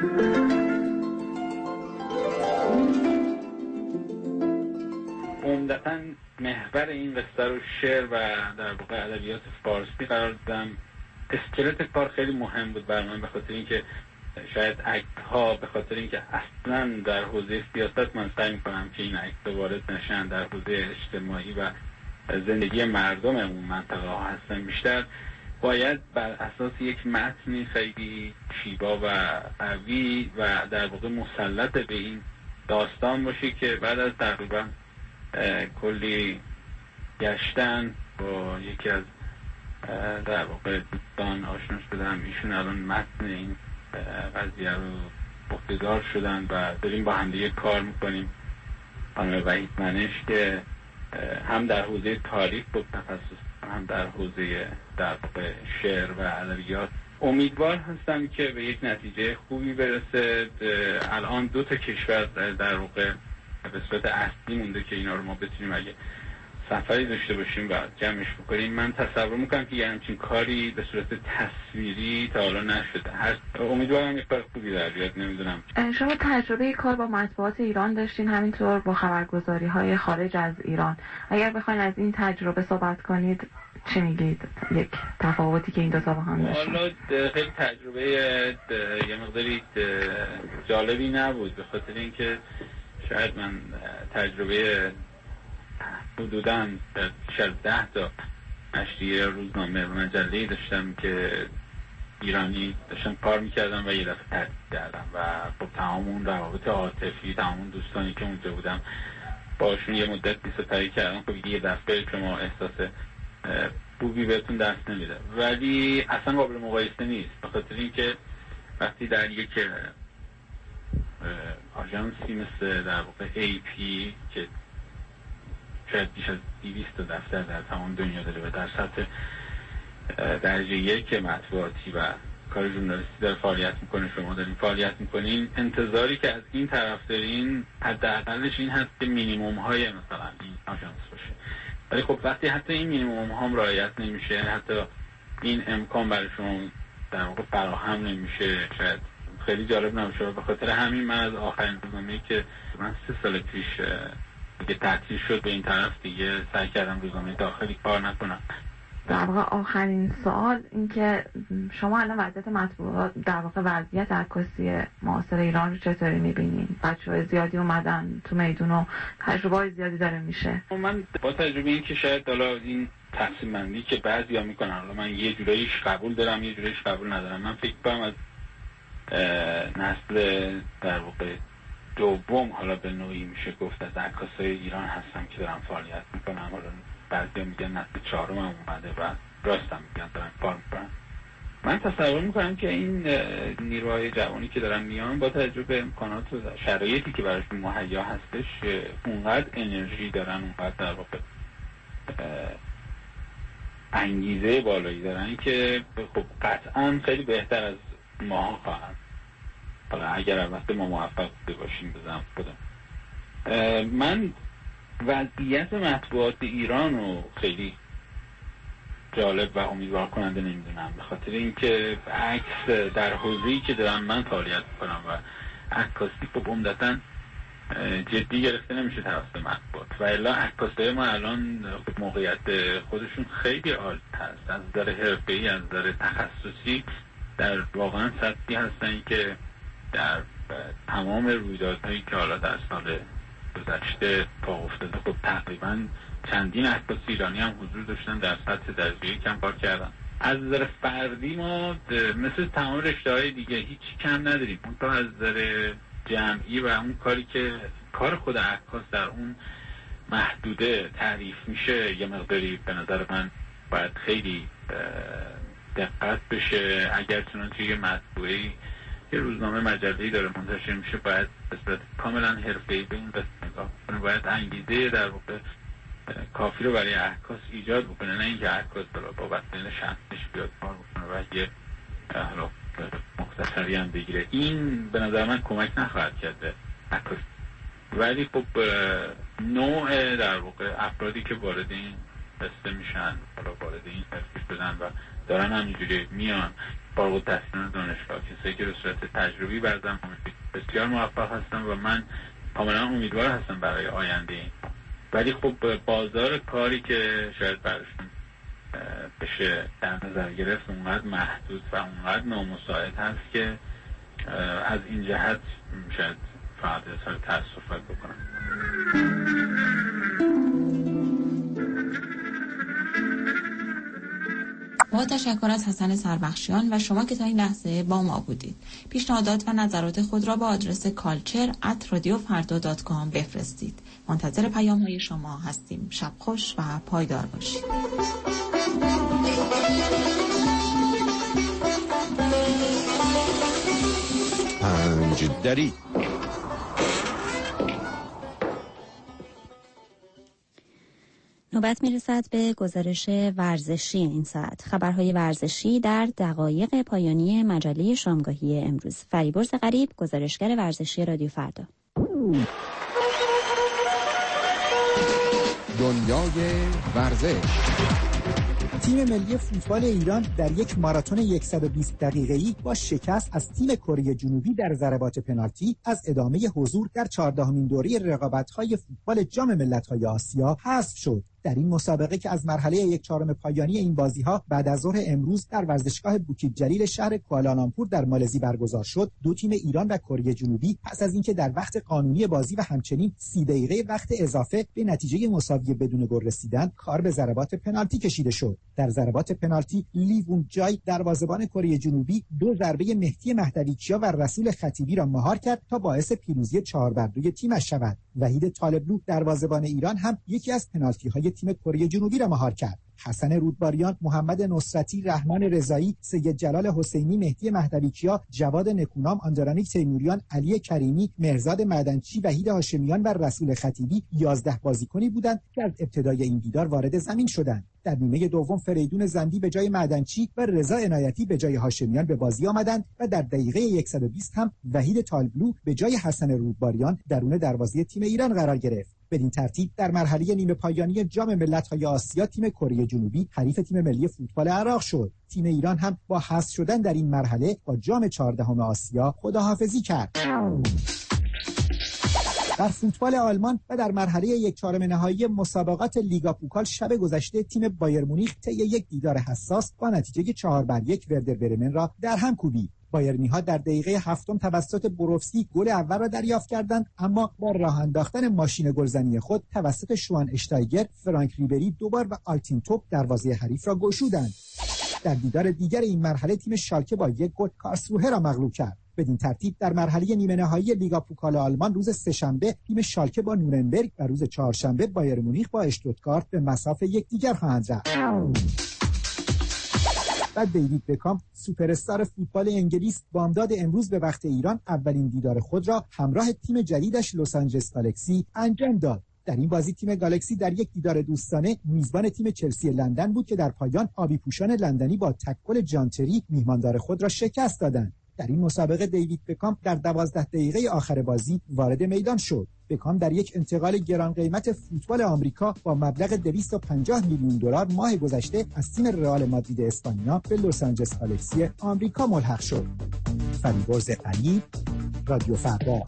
عمدتاً محور این قصه رو شعر و در واقع ادبیات فارسی قرار دادم. اسکلت کار خیلی مهم بود برای من، به خاطر اینکه شاید عکس‌ها، به خاطر اینکه اصلاً در حوزه سیاست من سعی می‌کنم که این عکس‌ها وارد نشن، در حوزه اجتماعی و زندگی مردم اون منطقه ها هستن بیشتر، باید بر اساس یک متن خیلی شیوا و قوی و در واقع مسلط به این داستان باشه که بعد از تقریبا کلی گشتن با یکی از در واقع دوستان آشنا شدم، ایشون الان متن این قضیه رو عهده‌دار شدن و داریم با هم دیگه کار میکنیم. خانم وحید منش که هم در حوزه تاریخ بود تخصص، هم در حوزه در واقع شعر و ادبیات. امیدوار هستم که به یک نتیجه خوبی برسه. الان دو تا کشور در واقع به صورت اصلی مونده که اینا رو ما بتونیم اگه سفری داشته باشیم و جمعش بکنیم. من تصور میکنم که یه همچین کاری به صورت تصویری تا حالا نشده. هر امیدوارم یه کار خوبی در بیاد. نمیدونم شما تجربه کار با مطبوعات ایران داشتین، همینطور با خبرگزاری های خارج از ایران. اگر بخواید از این تجربه صحبت کنید چی میگید؟ یک تفاوتی که این دو تا با هم داشتن. حالا خیلی تجربه یه مقداری جالبی نبود، به خاطر اینکه شاید من تجربه حدوداً بیشتر ده تا نشریه روزنامه و مجله‌ای داشتم که ایرانی داشتم کار میکردم و یه دفعه ترک کردم و با تمام اون روابط عاطفی، تمام اون دوستانی که اونجا بودم باشون یه مدت بی‌سپری کردم. خب یه دفعه شما احساس خوبی بهتون دست نمیده، ولی اصلا قابل مقایسه نیست، به خاطر اینکه وقتی در یک آژانسی مثل در واقع ای پی که شاید بیش از دویست تا دفتر در تمام دنیا داره و در سطح درجه یک مطبوعاتی و کار ژورنالیستی داره فعالیت میکنه، شما دارین فعالیت میکنین، انتظاری که از این طرف دارین حداقلش این هست که مینیمم های مثلا این آژانس باشه. ولی خب وقتی حتی این مینیمم هم رعایت نمیشه، حتی این امکان برای شما در واقع فراهم نمیشه، شاید خیلی جالب نمیشه. به خاطر همین من از آخرین روزنامه‌ای که من سه سال پیش دیگه تعطیل شد به این طرف دیگه سعی کردم روزنامه داخلی کار نکنم در واقع آخرین سوال این که شما الان وضعیت مطبوعات در واقع وضعیت عکاسی معاصر ایران رو چطوری می‌بینین؟ بچه‌های زیادی اومدن تو میدون و تجربه‌های زیادی داره میشه. من با تجربه این که شاید حالا این تقسیم بندی که بعضیا میکنن، حالا من یه جوراییش قبول دارم یه جوراییش قبول ندارم. من فکر کنم از نسل در واقع دوم حالا به نوعی میشه گفت از عکاسای ایران هستم که دارم فعالیت میکنم. حالا بعضیا میگن نسل چهارم هم اومده و راستم میگن دارن کار میکنن. من تصور میکنم که این نیروهای جوانی که دارن میان با تجربه امکانات و شرایطی که براشون مهیا هستش اونقدر انرژی دارن، اونقدر در واقع انگیزه بالایی دارن که خب قطعا خیلی بهتر از ماها خواهند. حالا اگر البته ما موفق باشیم بزنم خودم. من وضعیت مطبوعات ایران رو خیلی جالب و امیدوار کننده نمیدونم، به خاطر اینکه عکس در حوزه‌ای که دارم من فعالیت میکنم و عکاسی خب عمدتاً جدی گرفته نمیشه توسط مطبوعات و الا عکاسای ما الان موقعیت خودشون خیلی عالی هست، از نظر حرفه‌ای از نظر تخصصی در واقعا سطحی هستن که در تمام رویدادهایی که حالا در سال گذشته اتفاق افتاده خب تقریبا چندین عکاس ایرانی هم حضور داشتن در سطح درجه کم کار کردن. از نظر فردی ما مثل تمام رشته‌های دیگه هیچ کم نداریم، اون تا از نظر جمعی و اون کاری که کار خود عکاس در اون محدوده تعریف میشه یه مقداری به نظر من باید خیلی دقت بشه. اگر چنانچه یه مطبوعه‌ای یه روزنامه مجله‌ای داره منتشر میشه باید به صورت کاملا حرفه‌ای به این قسمت نگاه کنه، باید انگیزه در واقع کافی رو برای عکاس ایجاد بکنه، نه اینکه عکاس با وسایل شخصیش بیاد کار بکنه و یه حالا مختصری هم بگیره. این به نظر من کمک نخواهد کرد به عکاس. ولی خب نوع در واقع افرادی که وارد این قصه میشن، حالا وارد این ترکیب بدن و دارن همینجوری میان فارغ التحصیلان دانشگاه، کسایی که به صورت تجربی بردن بسیار موفق هستن و من کاملا امیدوار هستم برای آینده این. ولی خب بازار کاری که شاید براشون بشه در نظر گرفت اونقدر محدود و اونقدر نامساعد هست که از این جهت شاید فقط اظهار تأسف بکنم. با تشکر از حسن سربخشیان و شما که تا این لحظه با ما بودید. پیشنهادات و نظرات خود را با آدرس کالچر ات رادیو فردا دات کام بفرستید. منتظر پیام های شما هستیم. شب خوش و پایدار باشید. پنج دری نوبت میرسد به گزارش ورزشی این ساعت. خبرهای ورزشی در دقایق پایانی مجله شامگاهی امروز. فریبرز غریب، گزارشگر ورزشی رادیو فردا. دنیای ورزش. تیم ملی فوتبال ایران در یک ماراتون صد و بیست دقیقه‌ای با شکست از تیم کره جنوبی در ضربات پنالتی از ادامه حضور در چهاردهمین دوره رقابت‌های فوتبال جام ملت‌های آسیا حذف شد. در این مسابقه که از مرحله یک چهارم پایانی این بازی‌ها بعد از ظهر امروز در ورزشگاه بوکیت جلیل شهر کوالالامپور در مالزی برگزار شد، دو تیم ایران و کره جنوبی پس از اینکه در وقت قانونی بازی و همچنین سی دقیقه وقت اضافه به نتیجه مساوی بدون گل رسیدن، کار به ضربات پنالتی کشیده شد. در ضربات پنالتی لیوون جای دروازه‌بان کره جنوبی دو ضربه مهدی مهدویچیا و رسول خطیبی را مهار کرد تا باعث پیروزی چهار بر دو تیمش شود. وحید طالبلو دروازه‌بان ایران هم یکی از پنالتی‌های تیم کره جنوبی را مهار کرد. حسن رودباریان، محمد نصرتی، رحمان رضایی، سید جلال حسینی، مهدی مهدویچیا، جواد نکونام، آندرانیک تیموریان، علی کریمی، مهرزاد معدنچی، وحید هاشمیان و رسول خطیبی یازده بازیکنی بودند که از ابتدای این دیدار وارد زمین شدند. در نیمه دوم فریدون زندی به جای معدنچی و رضا عنایتی به جای هاشمیان به بازی آمدند و در دقیقه صد و بیست هم وحید طالبلو به جای حسن رودباریان درون دروازه تیم ایران قرار گرفت. بدین ترتیب در مرحله نیمه پایانی جام ملت‌های آسیا تیم کره جنوبی حریف تیم ملی فوتبال عراق شد. تیم ایران هم با حذف شدن در این مرحله با جام چهاردهم آسیا خداحافظی کرد. در فوتبال آلمان و در مرحله یک چهارم نهایی مسابقات لیگا پوکال شب گذشته تیم بایر مونیخ طی یک دیدار حساس با نتیجه چهار بر یک وردر برمن را در هم کوبید. بایرنی‌ها در دقیقه هفتم توسط بروفسکی گل اول را دریافت کردند، اما با راه انداختن ماشین گلزنی خود توسط شوان اشتایگر، فرانک ریبری دوبار و آلتین توپ دروازه حریف را گشودند. در دیدار دیگر این مرحله تیم شالکه با یک گل کارلسروه را مغلوب کرد. بدین ترتیب در مرحله نیمه نهایی لیگا پوکال آلمان روز سه‌شنبه تیم شالکه با نورنبرگ و روز چهارشنبه بایر مونیخ با اشتوتگارت به مصاف یکدیگر خواهند رفت. و دیوید بکام سوپر استار فوتبال انگلیس بامداد امروز به وقت ایران اولین دیدار خود را همراه تیم جدیدش لس آنجلس گالاکسی انجام داد. در این بازی تیم گالاکسی در یک دیدار دوستانه میزبان تیم چلسی لندن بود که در پایان آبی پوشان لندنی با تکل جانتری میهماندار خود را شکست دادند. در این مسابقه دیوید بکام در دوازده دقیقه آخر بازی وارد میدان شد. بکام در یک انتقال گران قیمت فوتبال آمریکا با مبلغ دویست و پنجاه میلیون دلار ماه گذشته از تیم رئال مادرید اسپانیا به لس آنجلس گالاکسی آمریکا ملحق شد. فریبرز علی، رادیو فردا.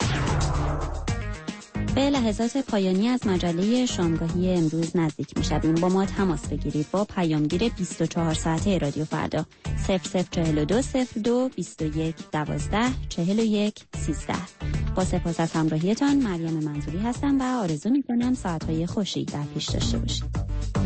به لحظات پایانی از مجله شامگاهی امروز نزدیک می‌شویم. با ما تماس بگیرید با پیامگیر بیست و چهار ساعته رادیو فردا صفر صفر چهل و دو صفر دو بیست و یک دوازده چهل و یک سیزده. با سپاس از همراهیتان مریم منصوری هستم و آرزو می‌کنم ساعت‌های خوشی در پیش داشته باشید.